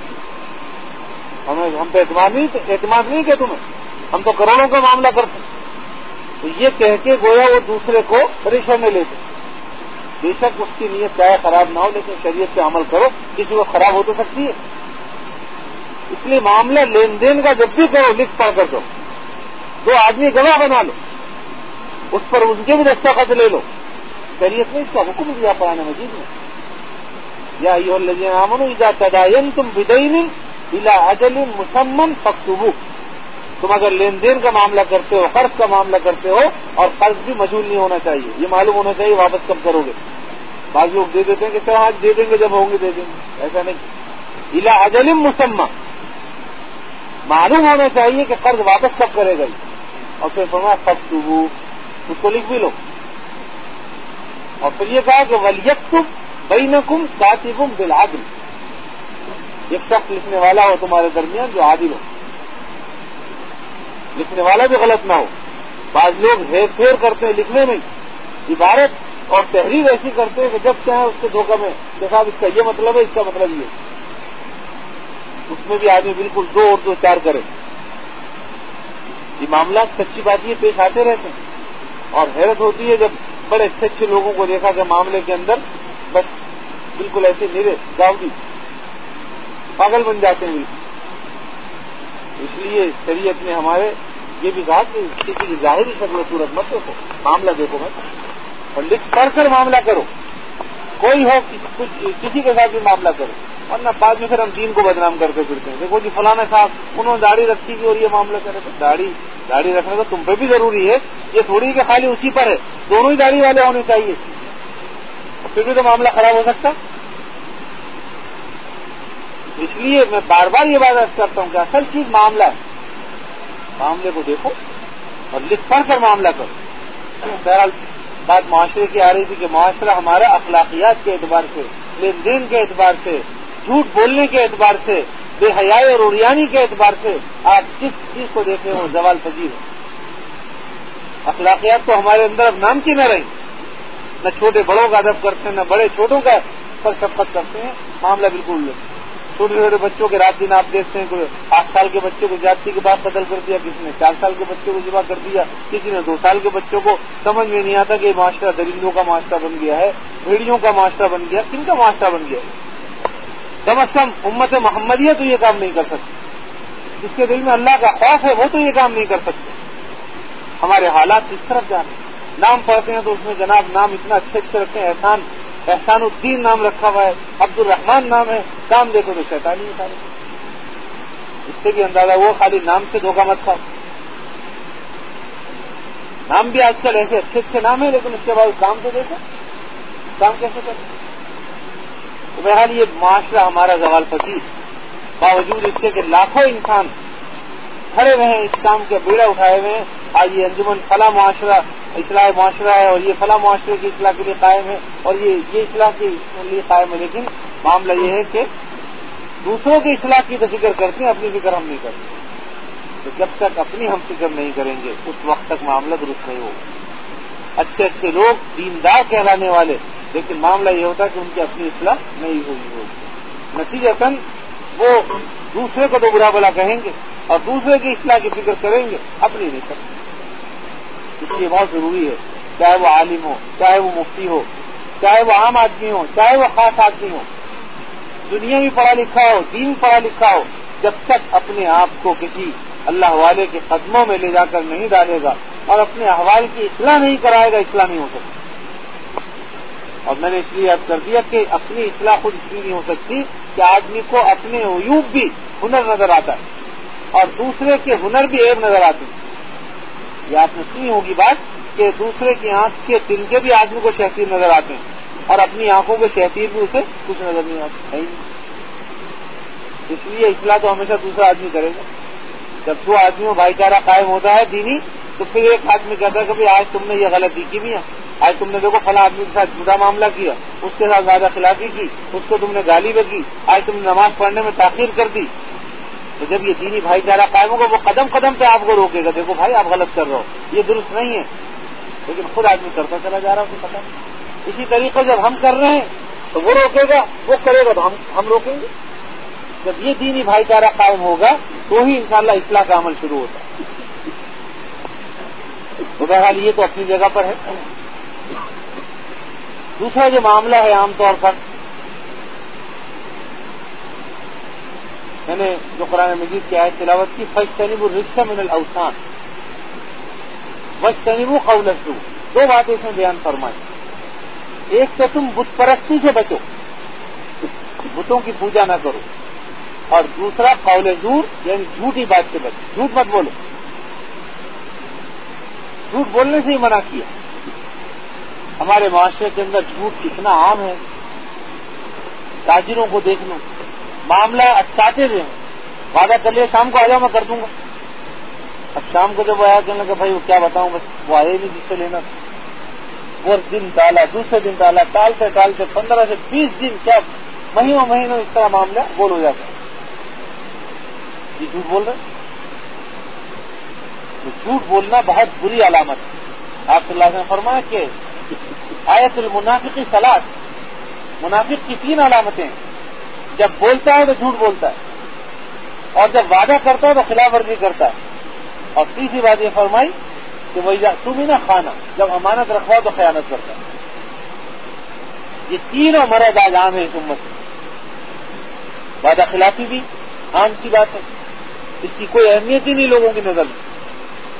ہمیں ہم پہ اعتماد نہیں اعتماد نہیں کہ تمہیں ہم تو کروڑوں کا معاملہ کرتے. تو یہ کہہ کے گویا وہ دوسرے کو رشوت میں لیتے. بے شک اس کی نیت چاہے خراب نہ ہو لیکن شریعت پہ عمل کرو کسی کو خراب ہو تو سکتی ہے. اس لیے معاملہ لین دین کا جب بھی کرو لکھ پڑھ کر دو. دو آدمی گواہ بنا لو اس پر ان کے بھی دستخط لے لو. شریعت نے اس کا حکم دیا قرآن مجید میں یا ایھا الذین آمنوا اذا تداینتم بدین الی اجل مسمى فاکتبوہ. تم اگر لین دین کا معاملہ کرتے ہو قرض کا معاملہ کرتے ہو اور قرض بھی مجھول نہیں ہونا چاہیے یہ معلوم ہونا چاہیے واپس کب کرو گے. بعض لوگ دے دیتے ہیں کہ چلو آج دے دیں گے جب ہوں گے دے دیں گے ایسا نہیں. الی اجل مسمى معلوم ہونا چاہیے کہ قرض واپس کب کرے گا اور پھر فرمایا فاکتبوہ اس کو لکھ بھی لو. اور پھر یہ کہا کہ ولیکتب بینکم کاتب بالعدل ایک شخص لکھنے والا ہو تمہارے درمیان جو عادل ہو لکھنے والا بھی غلط نہ ہو. بعض لوگ ہیر پھیر کرتے ہیں لکھنے میں عبارت اور تحریر ایسی کرتے ہیں کہ جب چاہیں اس کے دھوکہ میں کہ صاحب اس کا یہ مطلب ہے اس کا مطلب یہ اس میں بھی آدمی بالکل دو اور دو چار کرے. یہ معاملات سچی بات یہ پیش آتے رہتے ہیں اور حیرت ہوتی ہے جب بڑے اچھے اچھے لوگوں کو دیکھا کہ معاملے کے اندر بس بالکل ایسے میرے گاؤں پاگل بن جاتے ہیں. بالکل اس لیے شریعت نے ہمارے یہ بھی کہا کہ کسی کی ظاہری شکل و صورت مت دیکھو، معاملہ دیکھو مت، اور لکھ پڑھ کر معاملہ کرو، کوئی ہو کچھ کسی کے ساتھ بھی معاملہ کرو، ورنہ بعد میں پھر ہم دین کو بدنام کرتے پھرتے ہیں. دیکھو جی فلانا صاحب انہوں نے داڑھی رکھی تھی اور یہ معاملہ کرے تو داڑھی داڑھی رکھنا تو تم پہ بھی ضروری ہے، یہ تھوڑی کہ خالی اسی پر ہے، دونوں ہی داڑھی والے ہونے چاہیے، پھر بھی تو معاملہ خراب ہو سکتا. اس لیے میں بار بار یہ بات عرض کرتا ہوں کہ اصل چیز معاملہ ہے، معاملے کو دیکھو اور لکھ پڑھ کر معاملہ کرو. بہرحال بات معاشرے کی آ رہی تھی کہ معاشرہ ہمارا اخلاقیات کے اعتبار سے، لین دین کے اعتبار سے، جھوٹ بولنے کے اعتبار سے، بے حیائی اور اوریانی کے اعتبار سے آپ جس چیز کو دیکھیں وہ زوال پذیر ہے. اخلاقیات تو ہمارے اندر اب نام کی نہ رہی، نہ چھوٹے بڑوں کا ادب کرتے ہیں، نہ بڑے چھوٹوں کا پر شفقت کرتے ہیں. معاملہ بالکل نہیں. چھوٹے چھوٹے بچوں کے رات دن آپ دیکھتے ہیں کوئی آٹھ سال کے بچے کو جاتی کے بعد قتل کر دیا، کسی نے چار سال کے بچے کو ذبح کر دیا، کسی نے دو سال کے بچوں کو. سمجھ میں نہیں آتا کہ یہ معاشرہ درندوں کا معاشرہ بن گیا ہے، بھیڑیوں کا معاشرہ بن گیا، کن کا معاشرہ بن گیا. کم از کم امت محمدیہ تو یہ کام نہیں کر سکتی، جس کے دل میں اللہ کا خوف ہے وہ تو یہ کام نہیں کر سکتے. ہمارے حالات اس طرف جانے. نام پڑھتے ہیں تو اس میں جناب نام اتنا اچھے اچھے رکھتے ہیں، احسان احسان الدین نام رکھا ہوا ہے، عبد الرحمان نام ہے، کام دیکھو تو شیطانی ہے سارے. اس سے بھی اندازہ وہ خالی نام سے دھوکہ مت کھاؤ. نام بھی آج کل ایسے اچھے اچھے نام ہیں، لیکن اس کے بعد کام تو دیکھو کام کیسے کریں. تو بہرحال یہ معاشرہ ہمارا زوال پذیر، باوجود اس کے کہ لاکھوں انسان کھڑے ہوئے ہیں اس کام کے بیڑا اٹھائے ہوئے ہیں. آج یہ انجمن فلاں معاشرہ اصلاح معاشرہ ہے اور یہ فلاں معاشرے کی اصلاح کے لیے قائم ہے اور یہ یہ اصلاح کے لیے قائم ہے، لیکن معاملہ یہ ہے کہ دوسروں کی اصلاح کی تو فکر کرتے ہیں، اپنی فکر ہم نہیں کرتے. تو جب تک اپنی ہم فکر نہیں کریں گے اس وقت تک معاملہ درست نہیں ہوگا. اچھے اچھے لوگ دیندار کہلانے والے، لیکن معاملہ یہ ہوتا ہے کہ ان کی اپنی اصلاح نہیں ہوئی ہوگی. نتیجتاً وہ دوسرے کو تو برا بلا کہیں گے اور دوسرے کی اصلاح کی فکر کریں گے، اپنی نہیں کریں گے. اس لیے بہت ضروری ہے، چاہے وہ عالم ہو، چاہے وہ مفتی ہو، چاہے وہ عام آدمی ہو، چاہے وہ خاص آدمی ہو، دنیا بھی پڑھا لکھا ہو، دین پڑھا لکھا ہو، جب تک اپنے آپ کو کسی اللہ والے کے قدموں میں لے جا کر نہیں ڈالے گا اور اپنے احوال کی اصلاح نہیں کرائے گا، اصلاح نہیں ہو سکتی. اور میں نے اس لیے عرض کر دیا کہ اپنی اصلاح خود اس لیے نہیں ہو سکتی کہ آدمی کو اپنے عیوب بھی ہنر نظر آتا ہے اور دوسرے کے ہنر بھی عیب نظر آتے ہیں. یہ آپ نے سنی ہوگی بات کہ دوسرے کی آنکھ کے تنکے بھی آدمی کو شہتیر نظر آتے ہیں اور اپنی آنکھوں کے شہتیر بھی اسے کچھ نظر نہیں آتے. اس لیے اصلاح تو ہمیشہ دوسرا آدمی کرے گا. جب دو آدمیوں بھائی چارہ قائم ہوتا ہے دینی، تو پھر ایک آدمی کہتا ہے کہ آج تم نے یہ غلطی کی بھی ہے، آج تم نے دیکھو فلاں آدمی کے ساتھ جھوٹا معاملہ کیا، اس کے ساتھ زیادہ خلافی کی، اس کو تم نے گالی بکی، آج تم نے نماز پڑھنے میں تاخیر کر دی. تو جب یہ دینی بھائی چارہ قائم ہوگا وہ قدم قدم پہ آپ کو روکے گا، دیکھو بھائی آپ غلط کر رہے ہو، یہ درست نہیں ہے. لیکن خود آدمی کرتا چلا جا رہا ہے، اسے پتا نہیں. اسی طریقے جب ہم کر رہے ہیں تو وہ روکے گا، وہ کرے گا تو ہم ہم روکیں گے. جب یہ دینی بھائی چارہ قائم ہوگا تو ہی انشاءاللہ اصلاح کا عمل شروع ہوتا ہے. تو بہرحال یہ تو اپنی جگہ پر ہے. دوسرا جو معاملہ ہے عام طور پر میں نے جو قرآن مجید کی آیت تلاوت کی، فاجتنبوا الرجس من الاوثان واجتنبوا قول الزور، دو باتیں اس میں بیان فرمائی. ایک تو تم بت پرستی سے بچو، بتوں کی پوجا نہ کرو، اور دوسرا قول زور یعنی جھوٹی بات سے بچو، جھوٹ مت بولو. جھوٹ بولنے سے ہی منع کیا. ہمارے معاشرے کے اندر جھوٹ کتنا عام ہے. تاجروں کو دیکھ لو، معاملہ اٹکاتے ہوئے وعدہ کر لیا شام کو آ جاؤ میں کر دوں گا. اب شام کو جب وہ آیا کہنے لگا بھائی وہ کیا بتاؤں، بس وہ آئے نہیں جس سے لینا. وہ دن ٹالا، دوسرے دن ٹالا، ٹالتے ٹالتے پندرہ سے بیس دن، کیا مہینوں مہینوں اس طرح معاملہ گول ہو جاتا ہے. یہ جھوٹ بول رہے. تو جھوٹ بولنا بہت بری علامت ہے. آپ صلی اللہ علیہ وسلم نے فرمایا کہ آیت المنافقی ثلاث، منافق کی تین علامتیں ہیں. جب بولتا ہے تو جھوٹ بولتا ہے، اور جب وعدہ کرتا ہے تو خلاف ورزی کرتا ہے، اور تیسری بات یہ فرمائی کہ وہ تم ہی نہ کھانا، جب امانت رکھواؤ تو خیانت کرتا ہے. یہ تینوں مرض آج عام ہے اس امت میں. وعدہ خلافی بھی عام سی بات ہے، اس کی کوئی اہمیت ہی نہیں لوگوں کی نظر میں.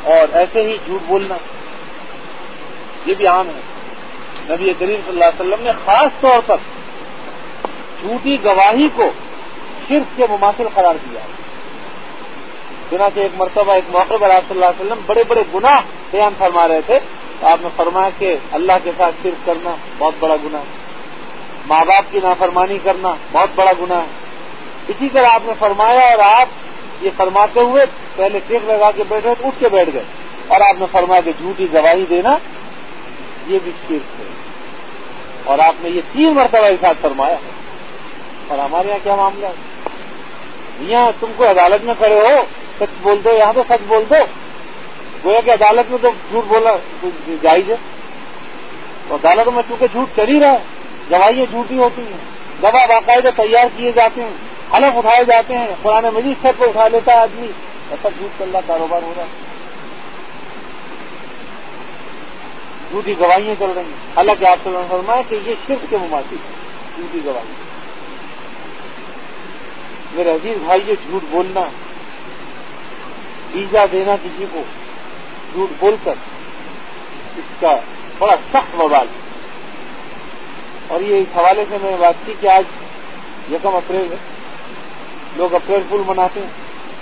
اور ایسے ہی جھوٹ بولنا یہ بھی عام ہے. نبی کریم صلی اللہ علیہ وسلم نے خاص طور پر جھوٹی گواہی کو شرک کے مماثل قرار دیا. چنانچہ ایک مرتبہ ایک موقع پر آپ صلی اللہ علیہ وسلم بڑے بڑے گناہ بیان فرما رہے تھے تو آپ نے فرمایا کہ اللہ کے ساتھ شرک کرنا بہت بڑا گناہ ہے, ماں باپ کی نافرمانی کرنا بہت بڑا گناہ ہے. اسی طرح آپ نے فرمایا اور آپ یہ فرماتے ہوئے پہلے ٹیک لگا کے بیٹھے تو اٹھ کے بیٹھ گئے اور آپ نے فرمایا کہ جھوٹی گواہی دینا یہ بھی شرک ہے, اور آپ نے یہ تین مرتبہ کے ساتھ فرمایا. اور ہمارے یہاں کیا معاملہ ہے؟ یہاں تم کو عدالت میں کھڑے ہو سچ بول دو, یہاں تو سچ بول دو. گویا کہ عدالت میں تو جھوٹ بولا جائز ہے, تو عدالت میں چونکہ جھوٹ چل ہی رہا ہے, گواہیاں جھوٹی ہوتی ہیں, گواہ باقاعدہ تیار کیے جاتے ہیں, حلف اٹھائے جاتے ہیں, قرآن مجید سر پہ اٹھا لیتا ہے آدمی, ایسا جھوٹ چل رہا کاروبار ہو رہا ہے, جھوٹی گواہیاں چل رہی ہیں. حالانکہ آپ نے فرمایا کہ یہ شرک کے مماثل ہے جھوٹی گواہی. میرے عزیز بھائی یہ جھوٹ بولنا, ایزا دینا کسی کو جھوٹ بول کر, اس کا بڑا سخت وبال ہے. اور یہ اس حوالے سے میں نے بات کی کہ آج یکم اپریل ہے, لوگ اپریل فول مناتے ہیں.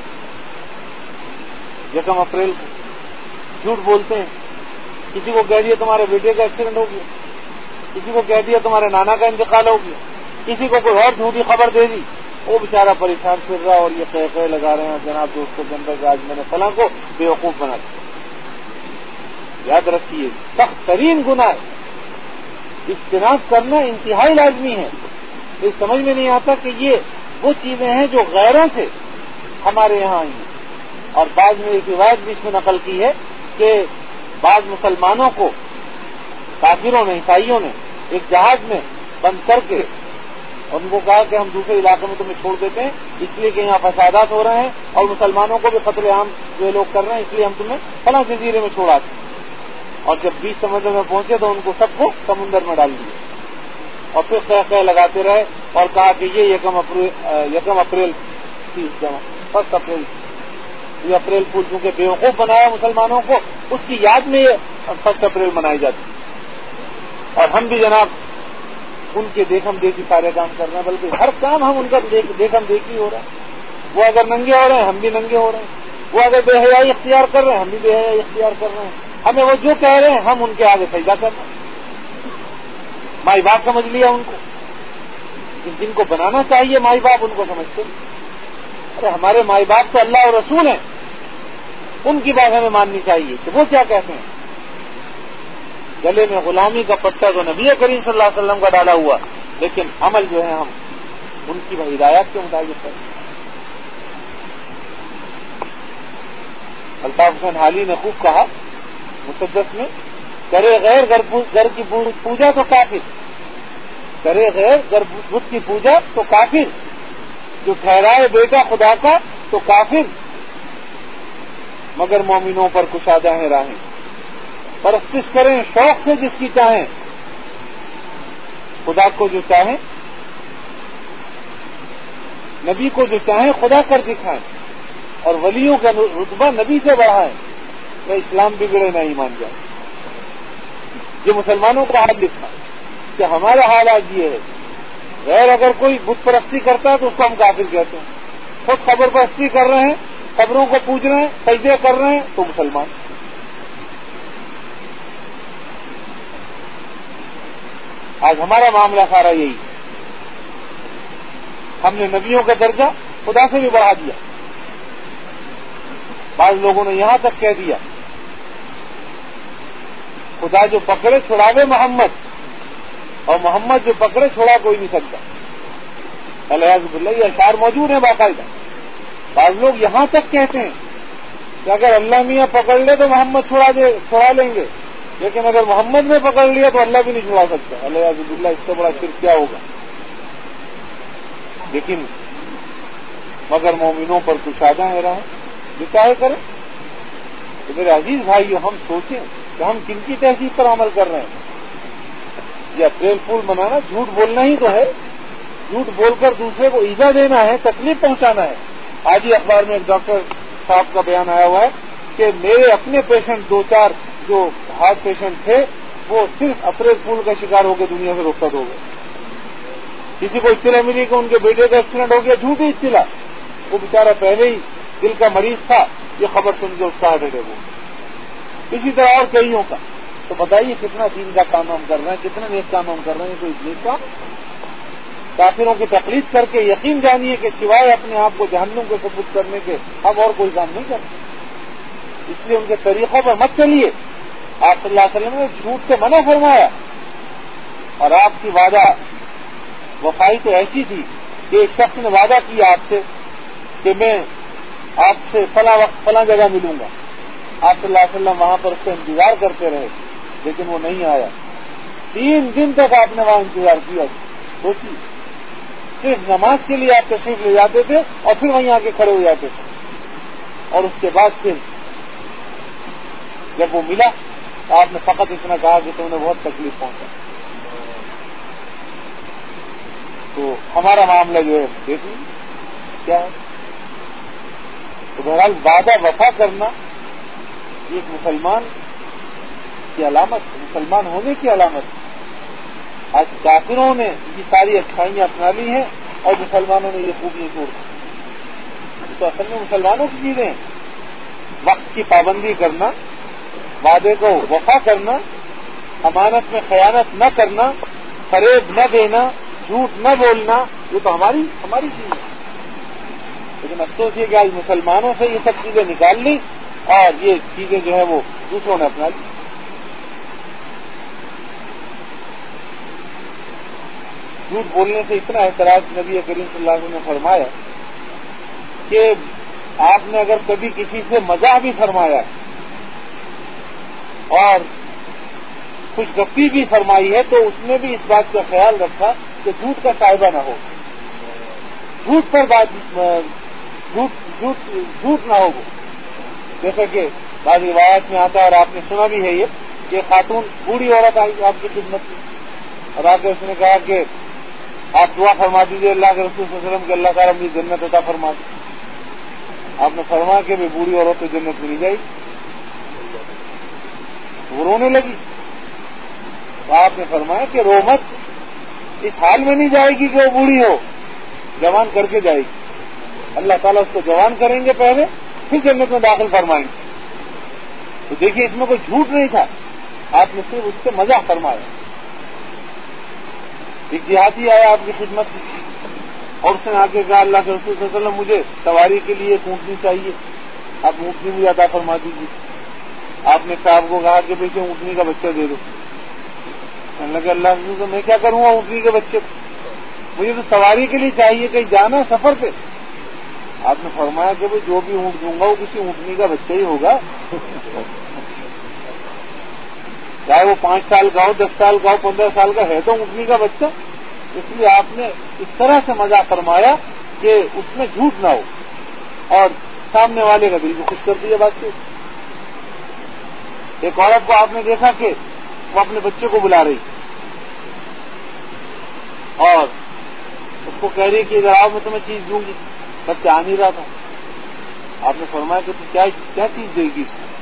یکم اپریل کو جھوٹ بولتے ہیں, کسی کو کہہ دیا تمہارے بیٹے کا ایکسیڈنٹ ہو گیا, کسی کو کہہ دیا تمہارے نانا کا انتقال ہو گیا, کسی کو کوئی اور جھوٹی خبر دے دی, وہ بیچارہ پریشان پھر رہا اور یہ کہہ کہہ لگا رہے ہیں جناب دوستوں کے اندر کہ آج میں نے فلاں کو بیوقوف بنا دیا. یاد رکھیے سخت ترین گناہ ہے, اجتناب کرنا انتہائی لازمی ہے. اس سمجھ میں نہیں آتا کہ یہ وہ چیزیں ہیں جو غیروں سے ہمارے یہاں آئی ہیں. اور بعض میں ایک روایت بھی اس میں نقل کی ہے کہ بعض مسلمانوں کو کافروں نے, عیسائیوں نے ایک جہاز میں بند کر کے ان کو کہا کہ ہم دوسرے علاقے میں تمہیں چھوڑ دیتے ہیں اس لیے کہ یہاں فسادات ہو رہے ہیں اور مسلمانوں کو بھی قتل عام جو لوگ کر رہے ہیں, اس لیے ہم تمہیں فلاں جزیرے میں چھوڑاتے ہیں. اور جب بیچ سمندر میں پہنچے تو ان کو سب کو سمندر میں ڈال دیا اور پھر کہہ کہہ لگاتے رہے اور کہا کہ یہ یکم اپریل یکم اپریل تھی, فرسٹ اپریل, یہ اپریل پھول چونکہ بیوقوف بنایا مسلمانوں کو, اس کی یاد میں یہ فرسٹ اپریل منائی جاتی. اور ہم بھی جناب ان کے دیکھم دیکھی سارے کام کر رہے ہیں, بلکہ ہر کام ہم ان کا دیکھم دیکھی ہو رہا ہے. وہ اگر ننگے ہو رہے ہیں ہم بھی ننگے ہو رہے ہیں, وہ اگر بے حیائی اختیار کر رہے ہیں ہم بھی بے حیائی اختیار کر رہے ہیں. ہمیں وہ جو کہہ رہے ہیں ہم ان کے آگے سجدہ کر رہے ہیں. مائی باپ سمجھ لیا ان کو, جن کو بنانا چاہیے مائی باپ ان کو سمجھتے ہیں. ارے ہمارے مائی باپ تو اللہ اور رسول ہیں, ان کی بات ہمیں ماننی چاہیے کہ وہ کیا کہتے ہیں. گلے میں غلامی کا پٹا تو نبی کریم صلی اللہ علیہ وسلم کا ڈالا ہوا, لیکن عمل جو ہے ہم ان کی ہدایات کے مطابق کریں. الطاف حسین حالی نے خوب کہا مسدس میں, کرے غیر گھر کی پوجا تو کافر, کرے غیر گھر بت کی پوجا تو کافر, جو ٹھہرائے بیٹا خدا کا تو کافر, مگر مومنوں پر کشادہ ہیں راہیں, پرستش کریں شوق سے جس کی چاہیں, خدا کو جو چاہیں نبی کو جو چاہیں خدا کر دکھائیں, اور ولیوں کا رتبہ نبی سے بڑھائیں, نہ اسلام بگڑے نہ ایمان جائے. یہ مسلمانوں کا حال لکھا کہ ہمارا حال آج یہ ہے, غیر اگر کوئی بت پرستی کرتا ہے تو اس کو ہم کافر کہتے ہیں, خود قبر پرستی کر رہے ہیں, قبروں کو پوج رہے ہیں, سجدے کر رہے ہیں تو مسلمان. آج ہمارا معاملہ سارا یہی, ہم نے نبیوں کا درجہ خدا سے بھی بڑھا دیا. بعض لوگوں نے یہاں تک کہہ دیا خدا جو پکڑے چھڑاوے محمد, اور محمد جو پکڑے چھڑا کوئی نہیں سکتا. الیاذ باللہ یہ اشعار موجود ہیں باقاعدہ. بعض لوگ یہاں تک کہتے ہیں کہ اگر اللہ میاں پکڑ لے تو محمد چھڑا دے چھڑا لیں گے, لیکن اگر محمد نے پکڑ لیا تو اللہ بھی نہیں چھڑا سکتا. الیاذ باللہ اس سے بڑا شرک کیا ہوگا. لیکن مگر مومنوں پر کشادہ ہے رہا جو چاہے کریں. تو میرے عزیز بھائیو ہم سوچیں کہ ہم کن کی تہذیب پر عمل کر رہے ہیں. یہ اپریل فول منانا جھوٹ بولنا ہی تو ہے, جھوٹ بول کر دوسرے کو ایزا دینا ہے, تکلیف پہنچانا ہے. آج ہی اخبار میں ایک ڈاکٹر صاحب کا بیان آیا ہوا ہے کہ میرے اپنے پیشنٹ دو چار جو ہارٹ پیشنٹ تھے وہ صرف اپریل پھول کا شکار ہو کے دنیا سے رخصت ہو گئے. کسی کو اطلاع ملی کہ ان کے بیٹے کا ایکسیڈنٹ ہو گیا, جھوٹی اطلاع, وہ بیچارہ پہلے ہی دل کا مریض تھا, یہ خبر سن کے اس کا ہارٹ اٹیک ہو گیا. اسی طرح اور کئیوں کا. تو بتائیے کتنا دین کا کام ہم کر رہے ہیں, کتنا نیک کام ہم کر رہے ہیں. کوئی نیک کام کافروں کی تقلید کر کے یقین جانیے کہ سوائے اپنے آپ کو جہنم کو ثبوت کرنے کے ہم اور کوئی کام نہیں کرتے. اس لیے ان کے طریقوں پر مت چلیے. آپ صلی اللہ علیہ وسلم نے جھوٹ سے منع فرمایا, اور آپ کی وعدہ وفائی تو ایسی تھی کہ ایک شخص نے وعدہ کیا آپ سے کہ میں آپ سے فلاں وقت فلاں جگہ ملوں گا. آپ صلی اللہ علیہ وسلم وہاں پر اس کا انتظار کرتے رہے, لیکن وہ نہیں آیا. تین دن تک آپ نے وہاں انتظار کیا. سوچیے, صرف نماز کے لیے آپ تشریف لے جاتے تھے اور پھر وہیں آ کے کھڑے ہو جاتے تھے, اور اس کے بعد پھر جب وہ ملا تو آپ نے فقط اتنا کہا کہ تم نے بہت تکلیف پہنچا. تو ہمارا معاملہ جو ہے دیکھیے کیا ہے. تو بہرحال وعدہ وفا کرنا یہ ایک مسلمان کی علامت, مسلمان ہونے کی علامت. آج کافروں نے یہ ساری اچھائیاں اپنا لی ہیں اور مسلمانوں نے یہ خوبیاں چھوڑ دی. تو اصل میں مسلمانوں کی چیزیں ہیں. وقت کی پابندی کرنا, وعدے کو وفا کرنا, امانت میں خیانت نہ کرنا, فریب نہ دینا, جھوٹ نہ بولنا, یہ تو ہماری ہماری چیز ہے. لیکن افسوس یہ کہ آج مسلمانوں سے یہ سب چیزیں نکال لی اور یہ چیزیں جو ہے وہ دوسروں نے اپنا لی. جھوٹ بولنے سے اتنا اعتراض نبی کریم صلی اللہ علیہ وسلم نے فرمایا کہ آپ نے اگر کبھی کسی سے مزاح بھی فرمایا اور خوش گپی بھی فرمائی ہے تو اس میں بھی اس بات کا خیال رکھا کہ جھوٹ کا صاحبہ نہ ہو, جھوٹ پر بات جھوٹ جھوٹ جھوٹ نہ ہو. جیسا کہ بعض روایات میں آتا ہے اور آپ نے سنا بھی ہے یہ کہ خاتون بوڑھی عورت آئی آپ کی خدمت میں اور آ کے اس نے کہا کہ آپ دعا فرما دیجیے اللہ کے رسول صلی اللہ علیہ وسلم کہ اللہ تعالیٰ مجھے جنت عطا فرما دی. آپ نے فرمایا کہ میں بوڑھی عورت کو جنت مل جائے گی. وہ رونے لگی. تو آپ نے فرمایا کہ رو مت, اس حال میں نہیں جائے گی کہ وہ بوڑھی ہو, جوان کر کے جائے گی. اللہ تعالیٰ اس کو جوان کریں گے پہلے, پھر جنت میں داخل فرمائیں گے. تو دیکھیے اس میں کوئی جھوٹ نہیں تھا, آپ نے صرف اس سے مزاح فرمایا. ایک دیہاتی آیا آپ کی خدمت میں اور اس نے آ کے کہا اللہ کے رسول صلی اللہ علیہ وسلم مجھے سواری کے لیے اونٹنی چاہیے, آپ اونٹنی مجھے عطا فرما دیجیے. آپ نے صاحب کو کہا کہ بھائی اونٹنی کا بچہ دے دو. کہنے لگا اللہ کے رسول میں کیا کروں گا اونٹنی کے بچے کو, مجھے تو سواری کے لیے چاہیے, کہیں جانا سفر پہ. آپ نے فرمایا کہ بھائی جو بھی اونٹ دوں گا وہ کسی اونٹنی کا بچہ ہی ہوگا, چاہے وہ پانچ سال کا ہو, دس سال کا ہو, پندرہ سال کا ہے تو اونٹنی کا بچہ. اس لیے آپ نے اس طرح سے مزاح فرمایا کہ اس میں جھوٹ نہ ہو اور سامنے والے کا دل کو خوش کر دیا بات سے. ایک عورت کو آپ نے دیکھا کہ وہ اپنے بچے کو بلا رہی اور اس کو کہہ رہی کہ اگر آؤ میں تمہیں چیز دوں گی. بچہ آ نہیں رہا تھا. آپ نے فرمایا کہ تو کیا کیا چیز دے گی اس کو.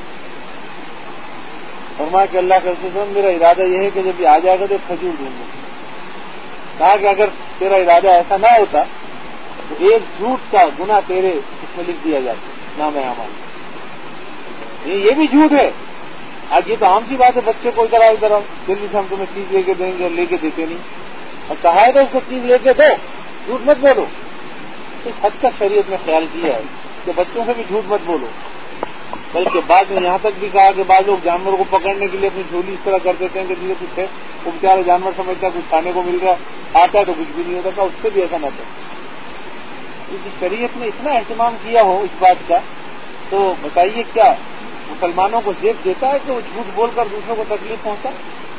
فرمایا کہ اللہ کے رسول صلی اللہ علیہ وسلم میرا ارادہ یہ ہے کہ جب یہ آ جائے گا تو کھجور دوں گا. کہا کہ اگر تیرا ارادہ ایسا نہ ہوتا تو ایک جھوٹ کا گناہ تیرے اس میں لکھ دیا جاتا, نام ہے ہمارا. یہ بھی جھوٹ ہے. آج یہ تو عام سی بات ہے, بچے کو ادھر آؤ ادھر آؤ, جلدی سے ہم تمہیں چیز لے کے دیں گے اور لے کے دیتے نہیں, اور کہا ہے تو اس کو چیز لے کے دو, جھوٹ مت بولو. اس حد تک شریعت نے خیال کیا ہے کہ بچوں سے بھی جھوٹ مت بولو. بلکہ بعد میں یہاں تک بھی کہا کہ بعض لوگ جانور کو پکڑنے کے لیے اپنی جھولی اس طرح کر دیتے ہیں کہ جسے کچھ ہے وہ بیچارے جانور سمجھتا ہے کچھ کھانے کو مل رہا آتا ہے تو کچھ بھی نہیں ہوتا تھا, اس سے بھی ایسا نہ کرے. کیونکہ شریعت نے اتنا اہتمام کیا ہو اس بات کا تو بتائیے کیا مسلمانوں کو زیب دیتا ہے کہ وہ جھوٹ بول کر دوسروں کو تکلیف پہنچا.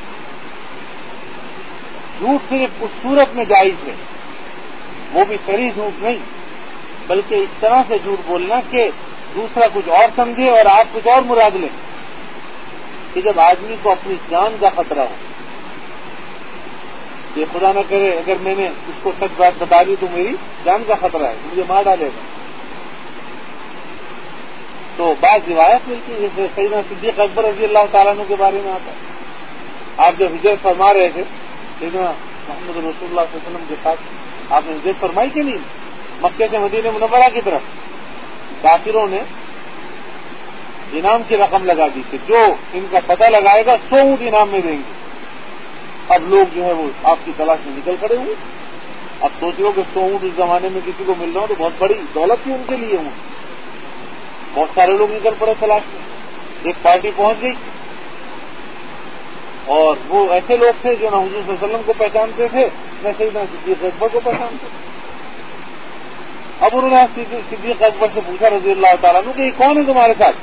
جھوٹ صرف اس صورت میں جائز ہے, وہ بھی صریح جھوٹ نہیں, بلکہ اس طرح سے جھوٹ بولنا کہ دوسرا کچھ اور سمجھے اور آپ کچھ اور مراد لیں, کہ جب آدمی کو اپنی جان کا خطرہ ہو. یہ خدا نہ کرے اگر میں نے اس کو سچ بات بتا دی تو میری جان کا خطرہ ہے, مجھے مار ڈالے گا. تو بعض روایت ملتی ہے جیسے سیدنا صدیق اکبر رضی اللہ تعالیٰ عنہ کے بارے میں آتا ہے، آپ جب ہجرت فرما رہے تھے سیدنا محمد رسول اللہ صلی اللہ علیہ وسلم کے ساتھ، آپ نے ہجرت فرمائی کہ نہیں مکے سے مدینہ منورہ کی طرف، کافروں نے انعام کی رقم لگا دی کہ جو ان کا پتہ لگائے گا سو اونٹ انعام میں دیں گے. اب لوگ جو ہے وہ آپ کی تلاش میں نکل کھڑے ہوئے. اب سوچ لو کہ سو اونٹ اس زمانے میں کسی کو مل رہا ہو تو بہت بڑی دولت تھی ان کے لیے. اونٹ بہت سارے لوگ نکل پڑے تلاش میں. ایک پارٹی پہنچ گئی اور وہ ایسے لوگ تھے جو نہ حضور صلی اللہ علیہ وسلم کو پہچانتے تھے نہ سیدنا صدیق اکبر کو پہچانتے تھے. اب انہوں نے صدیق اکبر سے پوچھا رضی اللہ تعالیٰ عنہ کہ یہ کون ہے تمہارے ساتھ؟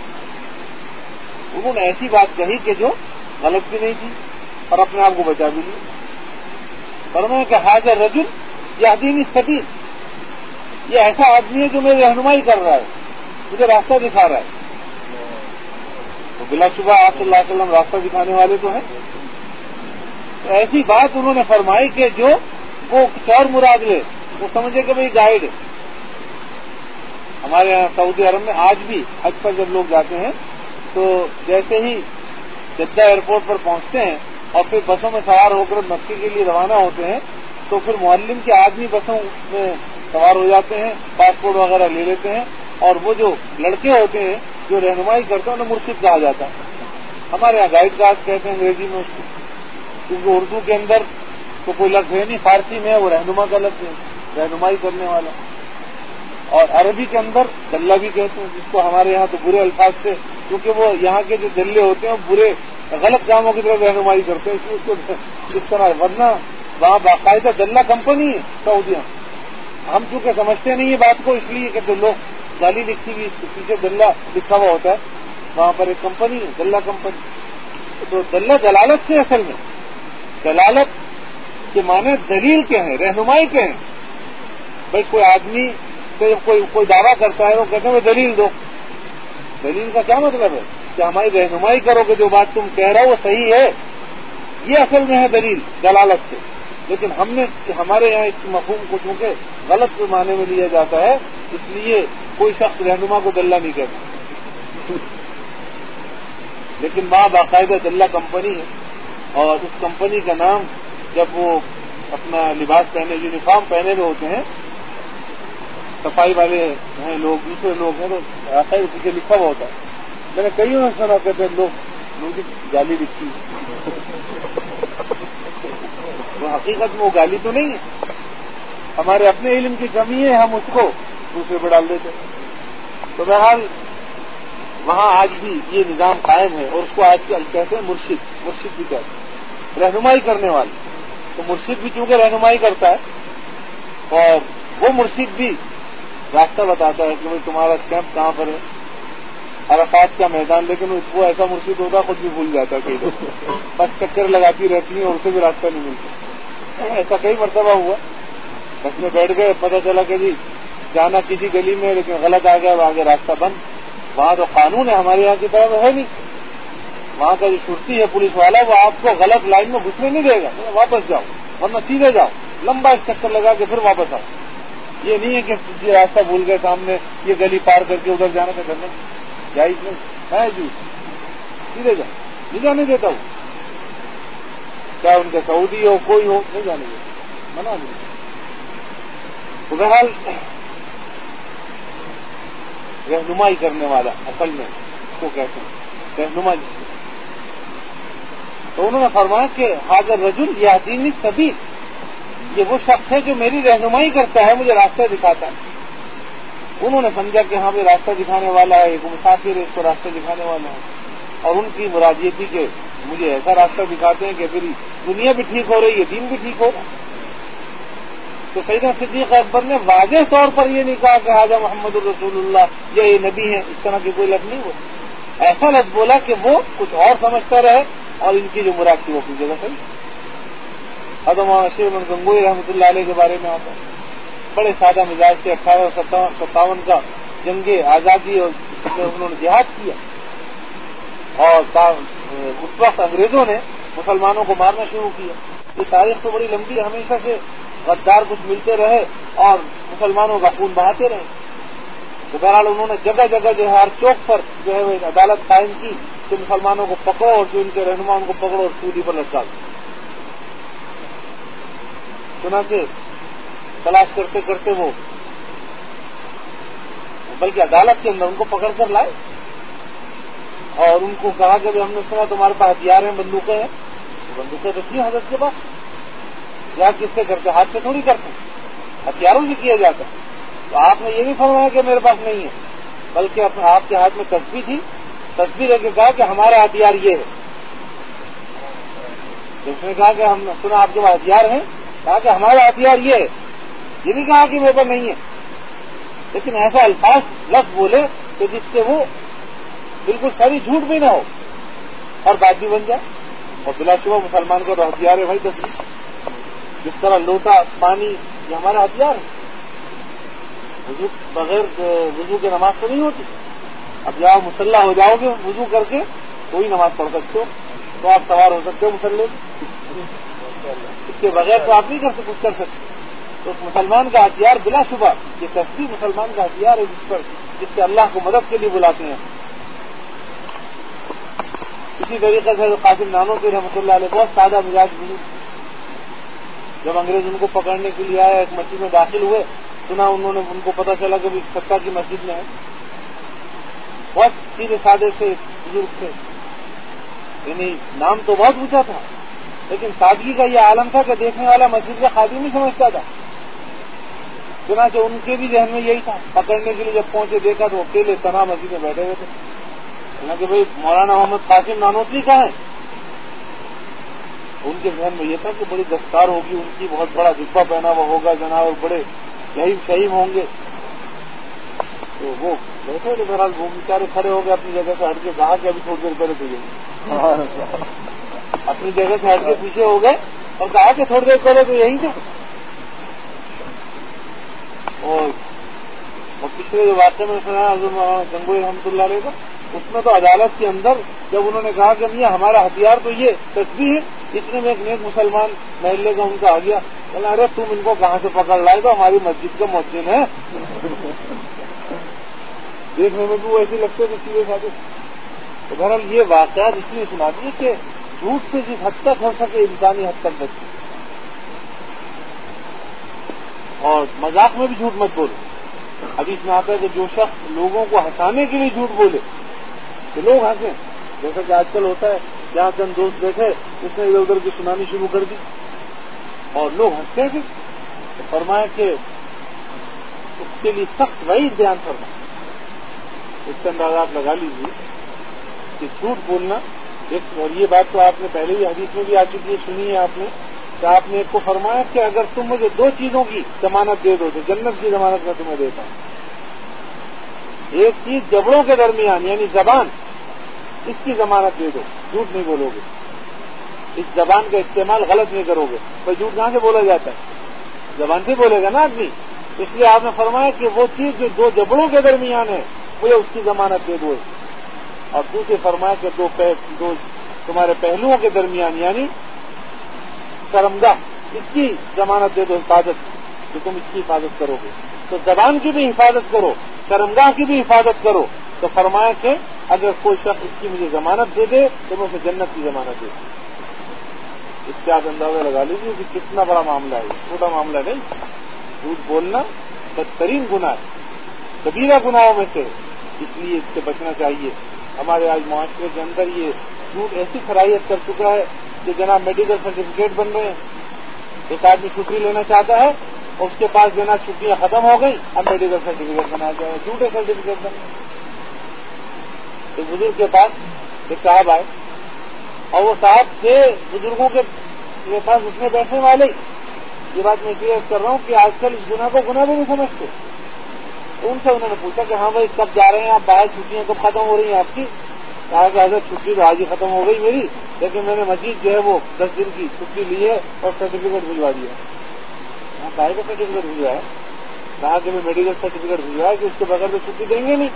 انہوں نے ایسی بات کہی کہ جو غلط بھی نہیں تھی اور اپنے آپ کو بچا بھی لیا. فرمایا کہ حاضر رجل یہدینی السبیل، یہ ایسا آدمی ہے جو میری رہنمائی کر رہا ہے، مجھے راستہ دکھا رہا ہے. تو بلا شبہ آپ صلی اللہ علیہ وسلم راستہ دکھانے والے تو ہیں. تو ایسی بات انہوں نے فرمائی کہ جو وہ کچھ اور مراد لے، وہ سمجھے کہ بھئی گائیڈ ہے. ہمارے یہاں سعودی عرب میں آج بھی حج پر جب لوگ جاتے ہیں تو جیسے ہی جدہ ایئرپورٹ پر پہنچتے ہیں اور پھر بسوں میں سوار ہو کر مکے کے لیے روانہ ہوتے ہیں تو پھر معلم کے آدمی بسوں میں سوار ہو جاتے ہیں، پاسپورٹ وغیرہ لے لیتے ہیں، اور وہ جو لڑکے ہوتے ہیں جو رہنمائی کرتے ہیں انہیں مرشد کہا جاتا ہے. ہمارے یہاں گائیڈ گارڈ کہتے ہیں انگریزی میں اس کو، کیونکہ اردو کے اندر تو کوئی لفظ ہے نہیں، فارسی میں وہ رہنما کا لفظ ہے، رہنمائی کرنے والا. اور عربی کے اندر دلہ بھی کہتے ہیں، جس کو ہمارے یہاں تو برے الفاظ سے، کیونکہ وہ یہاں کے جو دلے ہوتے ہیں وہ برے غلط کاموں کی طرف رہنمائی کرتے ہیں، اس لیے اس کو اس طرح. ورنہ وہاں باقاعدہ دلہ کمپنی ہے سعودیہ. ہم چونکہ سمجھتے نہیں یہ بات کو، اس لیے کہ دلوں گالی لکھی ہوئی، اس کے پیچھے دلہ لکھا ہوا ہوتا ہے. وہاں پر ایک کمپنی ہے دلہ کمپنی. تو دلہ دلالت سے، اصل میں دلالت کے معنی دلیل کے ہیں، رہنمائی کے ہیں. بھائی کوئی آدمی کوئی کوئی دعویٰ کرتا ہے وہ کہتے ہیں وہ دلیل دو. دلیل کا کیا مطلب ہے؟ کہ ہماری رہنمائی کرو کہ جو بات تم کہہ رہے ہو وہ صحیح ہے. یہ اصل میں ہے دلیل دلالت سے. لیکن ہم نے ہمارے یہاں اس مفہوم کو چونکہ غلط معنی میں لیا جاتا ہے، اس لیے کوئی شخص رہنما کو دلہ نہیں کہتا. لیکن وہاں باقاعدہ دلہ کمپنی ہے، اور اس کمپنی کا نام جب وہ اپنا لباس پہنے، یونیفارم پہنے ہوئے ہوتے ہیں، صفائی والے ہیں لوگ، دوسرے لوگ ہیں، تو آخر پیچھے لکھا ہوا ہوتا ہے. میں نے کئی میں سنا کہتے ہیں لوگ لوگ گالی لکھی، وہ حقیقت میں وہ گالی تو نہیں ہے. ہمارے اپنے علم کی کمی ہے، ہم اس کو دوسرے پہ ڈال دیتے. تو بہرحال وہاں آج بھی یہ نظام قائم ہے، اور اس کو آج کل کہتے ہیں مرشد. مرشد بھی کہتے ہیں رہنمائی کرنے والے. تو مرشد بھی چونکہ رہنمائی کرتا ہے، اور وہ مرشد بھی راستہ بتاتا ہے کہ بھائی تمہارا کیمپ کہاں پر ہے، عرفات کا میدان. لیکن وہ ایسا مرشد ہوگا خود بھی بھول جاتا ہے، کہ بس چکر لگاتی رہتی ہیں اور اسے بھی راستہ نہیں ملتا. ایسا کئی مرتبہ ہوا، بس میں بیٹھ گئے، پتہ چلا کہ جی جانا کسی گلی میں لیکن غلط آ گیا، آگے راستہ بند. وہاں تو قانون ہے، ہمارے یہاں کی طرف ہے نہیں. وہاں کا جو چھٹی ہے پولیس والا، وہ آپ کو غلط لائن میں گھسنے نہیں دے گا. واپس جاؤ، ورنہ سیدھے جاؤ، لمبا ایک چکر لگا کے پھر واپس آؤ. یہ نہیں ہے کہ یہ راستہ بھول گئے، سامنے یہ گلی پار کر کے ادھر جانا تھا کرنا جائز نہیں ہے. جی سیدھے جاؤ، نہیں جانے دیتا ہوں، چاہے ان کے سعودی ہو کوئی ہو، نہیں جانے دیتا، منع نہیں. تو بہرحال رہنمائی کرنے والا اصل میں اس کو کہتے ہیں رہنمائی. تو انہوں نے فرمایا کہ حاضر رجل یہدینی السبیل، یہ وہ شخص ہے جو میری رہنمائی کرتا ہے، مجھے راستہ دکھاتا ہے. انہوں نے سمجھا کہ ہاں بھی راستہ دکھانے والا ہے، ایک مسافر ہے، اس کو راستہ دکھانے والا ہے. اور ان کی مراد یہ تھی کہ مجھے ایسا راستہ دکھاتے ہیں کہ پھر دنیا بھی ٹھیک ہو رہی ہے، دین بھی ٹھیک ہو رہا ہے. تو سیدنا صدیق اکبر نے واضح طور پر یہ نہیں کہا کہ حاضر محمد الرسول اللہ، یہ نبی ہیں، اس طرح کی کوئی لفظ نہیں بولا. ایسا لفظ بولا کہ وہ کچھ اور سمجھتا رہے، اور ان کی جو مراد تھی وہ اپنی جگہ صحیح. حضرت شیر من گنگوئی رحمۃ اللہ علیہ کے بارے میں آتا ہے، بڑے سادہ مزاج سے اٹھارہ سو ستاون کا جنگ آزادی اور انہوں نے جہاد کیا، اور اس وقت انگریزوں نے مسلمانوں کو مارنا شروع کیا. یہ تاریخ تو بڑی لمبی، ہمیشہ سے غدار کچھ ملتے رہے اور مسلمانوں کا خون بہاتے رہے. تو بہرحال انہوں نے جگہ جگہ جو ہے ہر چوک پر جو ہے وہ ایک عدالت قائم کی کہ مسلمانوں کو پکڑو اور جو ان کے رہنما ان کو پکڑو اور سولی پر لٹکا دو. چنانچہ تلاش کرتے کرتے وہ بلکہ عدالت کے اندر ان کو پکڑ کر لائے اور ان کو کہا کہ ہم نے سنا تمہارے پاس ہتھیار ہیں, بندوقیں ہیں. بندوقیں تو تھی حضرت کے پاس, یا کس سے کرتے, ہاتھ سے تھوڑی کرتے, ہتھیاروں سے کیا جاتا. تو آپ نے یہ بھی فرمایا کہ میرے پاس نہیں ہے, بلکہ آپ کے ہاتھ میں تسبیح تھی, تسبیح لے کے کہا کہ ہمارا ہتھیار یہ ہے. اس نے کہا کہ ہم سنا آپ کے پاس ہتھیار ہیں, کہا کہ ہمارا ہتھیار یہ ہے, یہ بھی کہا کہ میرے پاس نہیں ہے. لیکن ایسا الفاظ لفظ بولے کہ جس سے وہ بالکل ساری جھوٹ بھی نہ ہو اور بات بھی بن جائے. اور بلا شبہ مسلمان کا تو ہتھیار ہے بھائی تسبیح. جس طرح لوٹا پانی یہ ہمارا ہتھیار ہے. وضو بغیر وضو کے نماز تو نہیں ہوتی. اب جاؤ مسلح ہو جاؤ گے وضو کر کے کوئی نماز پڑھ سکتے ہو, تو آپ سوار ہو سکتے ہو مسلح. اس کے بغیر تو آپ نہیں کر کچھ کر سکتے. تو مسلمان کا ہتھیار بلا شبہ یہ تسبیح مسلمان کا ہتھیار ہے, جس پر جس سے اللہ کو مدد کے لیے بلاتے ہیں. اسی طریقے سے قاسم نانوتوی رحمۃ اللہ علیہ بہت سادہ مزاج بنی. جب انگریز ان کو پکڑنے کے لیے آئے, ایک مسجد میں داخل ہوئے, سنا انہوں نے ان کو پتا چلا کہ سکہ کی مسجد میں ہے. بہت سیدھے سادے سے بزرگ تھے, یعنی نام تو بہت اونچا تھا, لیکن سادگی کا یہ عالم تھا کہ دیکھنے والا مسجد کا خادم نہیں سمجھتا تھا. چنانچہ ان کے بھی ذہن میں یہی تھا. پکڑنے کے لیے جب پہنچے دیکھا تو اکیلے تنہا مسجد میں بیٹھے ہوئے تھے. کہ بھائی مولانا محمد قاسم نانوتوی کہاں ہیں؟ ان کے ذہن میں یہ تھا کہ بڑی دستار ہوگی ان کی, بہت بڑا جبہ پہنا ہوا ہوگا جناب, اور بڑے شہیم شہیم ہوں گے. تو وہ بیٹھے تو بہرحال وہ بیچارے کھڑے ہو گئے اپنی جگہ سے ہٹ کے, کہا کہ ابھی تھوڑی دیر پہلے تو یہ اپنی جگہ سے ہٹ کے پیچھے ہو گئے اور کہا کہ تھوڑی دیر پہلے تو یہی تھا. اور پچھلے جو واقعے میں سنا حضرت گنگوئی رحمۃ اللہ علیہ کا, اس میں تو عدالت کے اندر جب انہوں نے کہا کہ میاں ہمارا ہتھیار تو یہ تسبیح ہے, اتنے میں ایک نیک مسلمان محلے کا ان کا آ گیا, بولا ارے تم ان کو کہاں سے پکڑ لائے, تو ہماری مسجد کا مؤذن ہے. دیکھنے میں بھی وہ ایسے لگتے تھے سیدھے سادے. تو بہرحال یہ واقعات اس لیے سنا دیے کہ جھوٹ سے جس حد تک ہو سکے انسانی حد تک بچے, اور مذاق میں بھی جھوٹ مت بولو. حدیث میں آتا ہے کہ جو شخص لوگوں کو ہنسانے کے لیے جھوٹ بولے تو لوگ ہنسیں, جیسا کہ آج کل ہوتا ہے, جہاں چند دوست بیٹھے اس نے ادھر ادھر کی سنانی شروع کر دی اور لوگ ہنستے بھی. تو فرمایا کہ اس کے لیے سخت وعید بیان فرمایا. اس کا اندازہ آپ لگا لیجیے کہ جھوٹ بولنا ایک, اور یہ بات تو آپ نے پہلے ہی حدیث میں بھی آ چکی ہے, سنی ہے آپ نے, کہ آپ نے ایک کو فرمایا کہ اگر تم مجھے دو چیزوں کی ضمانت دے دو تو جنت کی ضمانت میں تمہیں دیتا ہوں. ایک چیز جبڑوں کے درمیان یعنی زبان, اس کی ضمانت دے دو, جھوٹ نہیں بولو گے, اس زبان کا استعمال غلط نہیں کرو گے. بھائی جھوٹ کہاں سے بولا جاتا ہے؟ زبان سے بولے گا نا آدمی. اس لیے آپ نے فرمایا کہ وہ چیز جو دو جبڑوں کے درمیان ہے مجھے اس کی ضمانت دے دو. اور دوسرے فرمایا کہ دو, دو تمہارے پہلوؤں کے درمیان یعنی شرمگاہ, اس کی ضمانت دے دو, حفاظت, کہ تم اس کی حفاظت کرو گے. تو زبان کی بھی حفاظت کرو, شرمگاہ کی بھی حفاظت کرو. تو فرمایا کہ اگر کوئی شخص اس کی مجھے ضمانت دے دے تو میں اسے جنت کی ضمانت دے دوں. اس سے آپ اندازہ لگا لیجیے کہ کتنا بڑا معاملہ ہے, چھوٹا معاملہ نہیں. جھوٹ بولنا بدترین گناہ ہے, کبیرہ گناہوں میں سے, اس لیے اس سے بچنا چاہیے. ہمارے آج معاشرے کے اندر یہ جھوٹ ایسی خرائیت کر چکا ہے کہ جناب میڈیکل سرٹیفکیٹ بن رہے ہیں. ایک آدمی چھٹی لینا چاہتا ہے, اس کے پاس دینا چھٹیاں ختم ہو گئی, اب میڈیکل سرٹیفکیٹ بنایا جائے, جھوٹے سرٹیفکیٹ بنے. ایک بزرگ کے پاس ایک صاحب آئے اور وہ صاحب تھے بزرگوں کے پاس اٹھنے بیٹھنے والے. یہ بات میں کلیئر کر رہا ہوں کہ آج کل اس گناہ کو گناہ بھی نہیں سمجھتے. تو ان سے انہوں نے پوچھا کہ ہاں بھائی کب جا رہے ہیں آپ باہر, چھٹیاں کب ختم ہو رہی ہیں آپ کی؟ کہا کہ حضرت چھٹی تو آج ہی ختم ہو گئی میری, لیکن میں نے مزید جو ہے وہ دس دن کی چھٹی لی ہے اور سرٹیفکیٹ بھجوا دیا. ہاں باہر کا سرٹیفکیٹ بھجوا ہے. کہا کہ میں میڈیکل سرٹیفکیٹ بھجوا ہے کہ اس کے بغیر تو چھٹی دیں گے نہیں.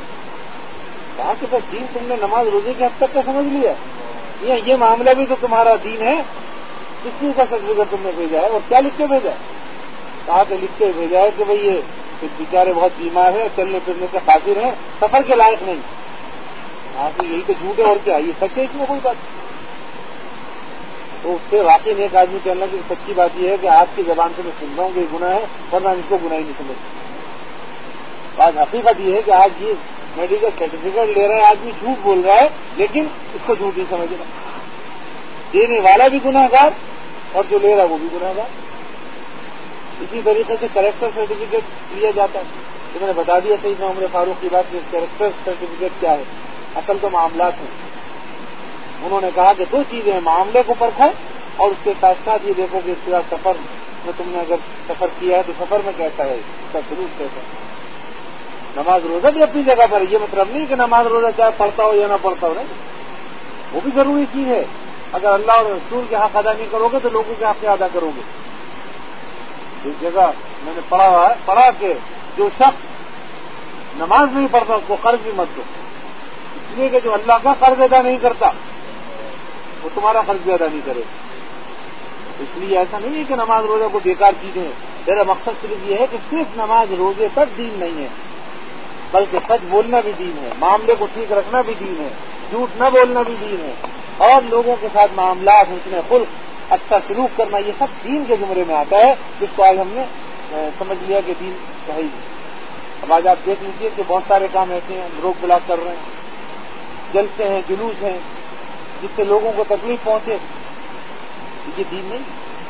کہا کہ بس دین تم نے نماز روزے کے حد تک کا سمجھ لیا, یہ یہ معاملہ بھی تو تمہارا دین ہے. کس چیز کا سرٹیفکیٹ تم نے بھیجا ہے اور کیا لکھ کے بھیجا ہے؟ کہا کہ لکھ کے بھیجا ہے کہ بھائی یہ کہ بیچارے بہت بیمار ہیں اور چلنے پھرنے سے قادر ہیں، سفر کے لائق نہیں. ہاں تو یہی تو جھوٹ ہے اور کیا، یہ سچ ہے، اس میں کوئی بات نہیں. تو اس سے واقعی ایک آدمی کہنا کہ سچی بات یہ ہے کہ آپ کی زبان سے میں سن رہا ہوں کہ یہ گناہ ہے، ورنہ اس کو گناہ ہی نہیں سمجھتا. آج حقیقت یہ ہے کہ آج یہ میڈیکل سرٹیفکیٹ لے رہا ہے آدمی، جھوٹ بول رہا ہے، لیکن اس کو جھوٹ نہیں سمجھ رہا. دینے والا بھی گناہ گار اور جو لے رہا وہ بھی گناہ گار. اسی طریقے سے کریکٹر سرٹیفکیٹ لیا جاتا ہے. تو میں نے بتا دیا سیدنا عمر فاروق کی بات کہ کریکٹر سرٹیفکیٹ کیا ہے. اصل تو معاملات ہیں. انہوں نے کہا کہ دو چیزیں ہیں، معاملے کو پرکھو اور اس کے ساتھ ساتھ یہ دیکھو کہ اس کا سفر میں تم نے اگر سفر کیا ہے تو سفر میں کیسا ہے، اس کا سلوک کیسا ہے. نماز روزہ بھی اپنی جگہ پر ہے، یہ مطلب نہیں کہ نماز روزہ چاہے پڑھتا ہو یا نہ پڑھتا ہو، نہیں، وہ بھی ضروری چیز ہے. اگر اللہ اور رسول کے حق ادا نہیں کرو گے تو لوگوں کے حق کیا ادا کرو گے. اس جگہ میں نے پڑھا ہوا ہے، پڑھا کہ جو شخص نماز نہیں پڑھتا اس کو قرض بھی مت دو، اس لیے کہ جو اللہ کا قرض ادا نہیں کرتا وہ تمہارا قرض بھی ادا نہیں کرے. اس لیے ایسا نہیں ہے کہ نماز روزہ کو بیکار چیزیں ہیں. میرا مقصد صرف یہ ہے کہ صرف نماز روزے تک دین نہیں ہے، بلکہ سچ بولنا بھی دین ہے، معاملے کو ٹھیک رکھنا بھی دین ہے، جھوٹ نہ بولنا بھی دین ہے، اور لوگوں کے ساتھ معاملات، حسن خلق، اچھا سلوک کرنا، یہ سب دین کے زمرے میں آتا ہے، جس کو آج ہم نے سمجھ لیا کہ دین صحیح ہے. اب آج آپ دیکھ لیجیے کہ بہت سارے کام ایسے ہیں روک بلاک کر رہے ہیں، جلسے ہیں، جلوس ہیں، جس سے لوگوں کو تکلیف پہنچے. یہ دین نہیں.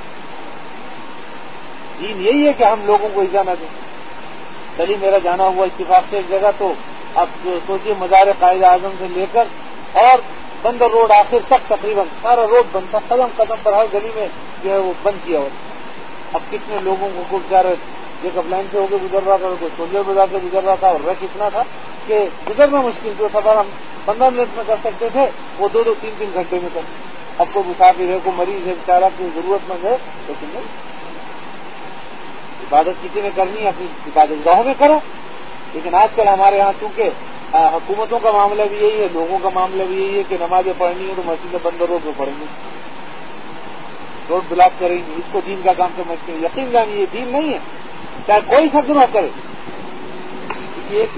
دین یہی ہے کہ ہم لوگوں کو ایزا نہ دیں. چلیے میرا جانا ہوا اتفاق سے ایک جگہ، تو اب سوچیے مزار قائد اعظم سے لے کر اور بندر روڈ آخر تک تقریباً سارا روڈ بند تھا، قدم قدم پر ہر گلی میں جو ہے وہ بند کیا ہوا. اب کتنے لوگوں کو کچھ جا رہے ایک اپ لائن سے ہو کے گزر رہا تھا، کوئی سولر بازار سے گزر رہا تھا، اور رش اتنا تھا کہ گزرنا مشکل. جو سفر ہم پندرہ منٹ میں کر سکتے تھے وہ دو دو تین تین گھنٹے میں کر. اب کوئی مسافر ہے، کوئی مریض ہے، بیچارہ کوئی ضرورت مند ہے، لیکن نہیں. عبادت کسی نے کرنی ہے اپنی عبادت گاہوں میں کرو. لیکن آج کل ہمارے یہاں چونکہ حکومتوں کا معاملہ بھی یہی ہے، لوگوں کا معاملہ بھی یہی ہے کہ نمازیں پڑھنی ہے تو مسجدیں بند روڈ پہ پڑھیں گے، روڈ بلاک کریں گے، اس کو دین کا کام سمجھتے ہیں. یقین جانیے یہ دین نہیں ہے، چاہے کوئی شخص نہ کرے. ایک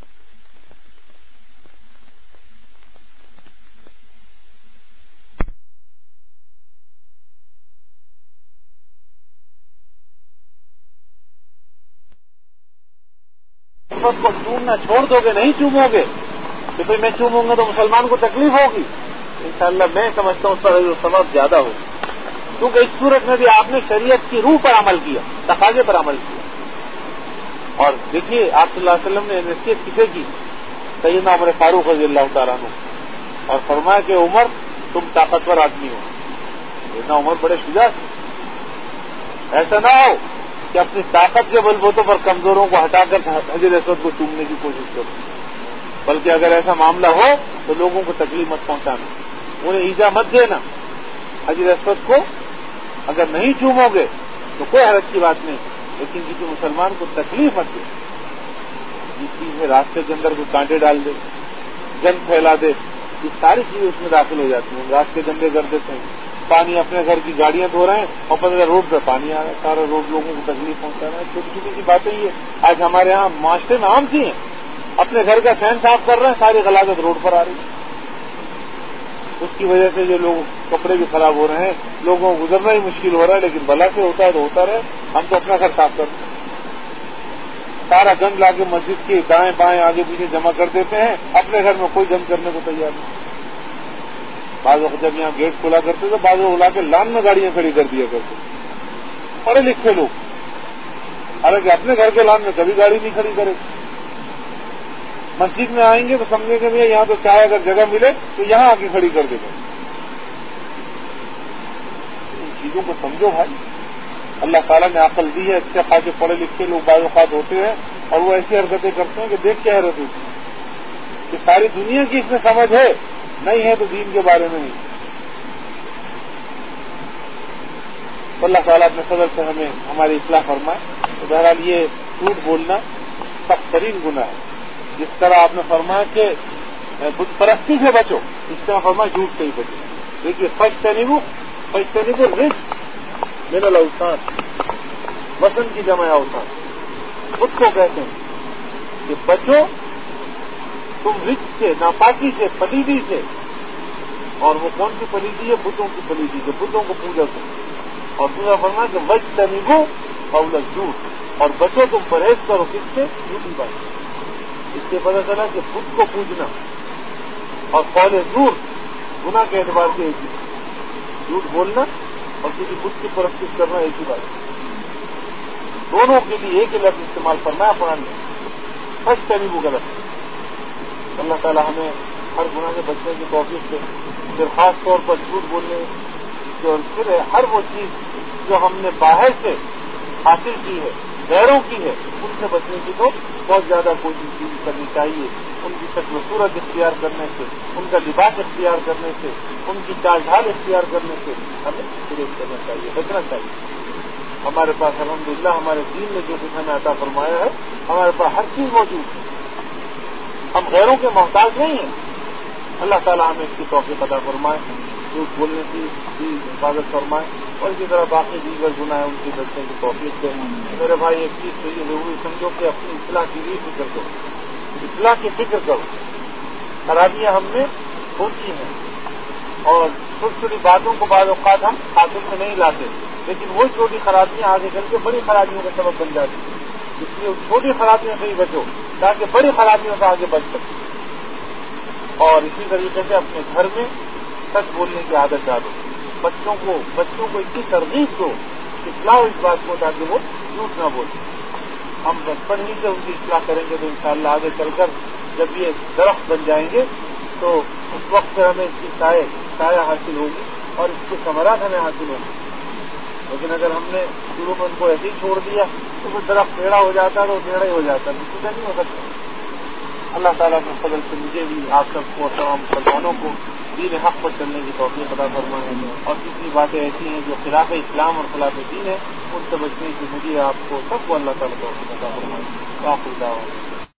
کو چومنا چھوڑ دو گے، نہیں چومو گے تو پھر میں چوموں گا تو مسلمان کو تکلیف ہوگی. انشاءاللہ میں سمجھتا ہوں اس پر ثواب زیادہ ہوگا، کیونکہ اس صورت میں بھی آپ نے شریعت کی روح پر عمل کیا، تقاضے پر عمل کیا. اور دیکھیے آپ صلی اللہ علیہ وسلم نے نصیحت کسے کی؟ سیدنا عمر فاروق رضی اللہ تعالیٰ عنہ. اور فرمایا کہ عمر تم طاقتور آدمی ہو. سیدنا عمر بڑے شجاع تھے. ایسا نہ ہو کہ اپنی طاقت کے بل بوتوں پر کمزوروں کو ہٹا کر حجر اسود کو چومنے کی کوشش کرو، بلکہ اگر ایسا معاملہ ہو تو لوگوں کو تکلیف مت پہنچانا، انہیں ایزا مت دینا. حجر اسود کو اگر نہیں چومو گے تو کوئی حرج کی بات نہیں، لیکن کسی مسلمان کو تکلیف مت دے. جس چیز میں راستے کے اندر کوئی کانٹے ڈال دے، گند پھیلا دے، یہ ساری چیزیں اس میں داخل ہو جاتی ہیں. راستے گندے کر دیتے ہیں، پانی اپنے گھر کی گاڑیاں دھو رہے ہیں اور پتہ روڈ پہ پانی آ رہا ہے، سارا روڈ لوگوں کو تکلیف پہنچا رہا ہے. چھوٹی چھوٹی سی باتیں یہ آج ہمارے یہاں معاشرے میں عام سی ہیں. اپنے گھر کا فین صاف کر رہے ہیں، ساری غلاظت روڈ پر آ رہی ہے. اس کی وجہ سے جو لوگ کپڑے بھی خراب ہو رہے ہیں، لوگوں کو گزرنا ہی مشکل ہو رہا ہے. لیکن بلا سے ہوتا ہے تو ہوتا رہے، ہم تو اپنا گھر صاف کر دیں. سارا گند لا کے مسجد کے دائیں بائیں آگے پیچھے جمع کر دیتے ہیں، اپنے گھر میں کوئی گند کرنے کو تیار نہیں. بعض وقت جب یہاں گیٹ کھولا کرتے تو بعض لوگ لا کے لان میں گاڑیاں کھڑی کر دیا کرتے، پڑھے لکھے لوگ، حالانکہ اپنے گھر کے لان میں کبھی گاڑی نہیں کھڑی کرے. مسجد میں آئیں گے تو سمجھیں گے بھیا یہاں تو چاہے اگر جگہ ملے تو یہاں آ کے کھڑی کر دے گا. ان چیزوں کو سمجھو بھائی. اللہ تعالیٰ نے عقل دی ہے، اچھے خاصے پڑھے لکھے لوگ بعض اوقات ہوتے ہیں اور وہ ایسی حرکتیں کرتے ہیں کہ دیکھ کے حیرت ہوتی ہے کہ ساری دنیا کی اس میں سمجھ ہے، نہیں ہے تو دین کے بارے میں نہیں. تو اللہ تعالیٰ اپنے فضل سے ہمیں ہماری اصلاح فرمائے. تو بہرحال یہ جھوٹ بولنا سخت ترین گناہ ہے. جس طرح آپ نے فرمایا کہ بت پرستی سے بچو، اس طرح فرمایا جھوٹ سے ہی بچو. دیکھیے فجتنبوا فجتنبوا الرجس من الاوثان، وثن کی جمع اوثان. خود کو کہتے ہیں کہ بچو تم رچ سے، ناپاکی سے، پلیدی سے. اور وہ کون سی پلیدی ہے؟ بتوں کی پلیدی سے، بتوں کو پوجا تم. اور دوسرا فرمایا کہ وج تنیبو قول الزور، اور بچو تم پرہیز کرو کس سے؟ جھوٹی بات. اس سے پتہ چلا کہ بت کو پوجنا اور قول زور گناہ کے اعتبار سے ایک ہی، جھوٹ بولنا اور کسی بت کی پرستش کرنا ایک ہی بات. دونوں کے لیے ایک ہی لفظ استعمال کرنا ہے قرآن میں. فج تنیبو کا لفظ. اللہ تعالیٰ ہمیں ہر گناہ سے بچنے کی توفیق دے. پھر خاص طور پر جھوٹ بولنے اور پھر ہر وہ چیز جو ہم نے باہر سے حاصل کی ہے، غیروں کی ہے، ان سے بچنے کی تو بہت زیادہ کوشش کرنی چاہیے. ان کی شکل و صورت اختیار کرنے سے، ان کا لباس اختیار کرنے سے، ان کی چال ڈھال اختیار کرنے سے ہمیں گریز کرنا چاہیے، بچنا چاہیے. ہمارے پاس الحمدللہ ہمارے دین نے جو کچھ ہمیں عطا فرمایا ہے، ہمارے پاس ہر چیز موجود ہے. ہم غیروں کے محتاج نہیں ہیں. اللہ تعالیٰ ہمیں اس کی توفیق عطا فرمائے، جھوٹ بولنے کی بھی حفاظت فرمائے، اور اسی طرح باقی دیگر گناہ ہیں ان کی بچنے کی توفیق دے. میرے بھائی ایک چیز تو یہ ضروری سمجھو کہ اپنی اصلاح کی بھی فکر کرو، اصلاح کی فکر کرو. خرابیاں ہم میں ہوتی ہیں اور چھوٹی چھوٹی باتوں کو بعض اوقات ہم خاطر میں نہیں لاتے، لیکن وہ چھوٹی خرابیاں آگے چل کے بڑی خرابیوں کا سبب بن جاتی ہیں. اس لیے چھوٹی خرابیوں سے ہی بچو تاکہ بڑی خرابیوں سے آگے بچ سکے. اور اسی طریقے سے اپنے گھر میں سچ بولنے کی عادت ڈالو. بچوں کو بچوں کو اتنی ترغیب دو، اصلاح اس بات کو تاکہ وہ جھوٹ نہ بولے. ہم بچپن ہی سے ان کی اصلاح کریں گے تو انشاءاللہ آگے چل کر جب یہ درخت بن جائیں گے تو اس وقت سے ہمیں اس کی سائے سایہ حاصل ہوگی اور اس کے ثمرات ہمیں حاصل ہوں گے. لیکن اگر ہم نے شروع میں ان کو ایسے ہی چھوڑ دیا تو وہ درخت ٹیڑھا ہو جاتا تو ٹیڑھا ہی ہو جاتا، کسی سے نہیں ہو سکتا. اللہ تعالیٰ کے فضل سے مجھے بھی آپ سب کو تمام مسلمانوں کو دین حق پر چلنے کی توفیق عطا فرمائے، اور کتنی باتیں ایسی ہیں جو خلاف اسلام اور خلاف دین ہے ان سے بچنے کی مجھے آپ کو سب کو اللہ تعالیٰ توفیق عطا فرمائے. آخر دعوانا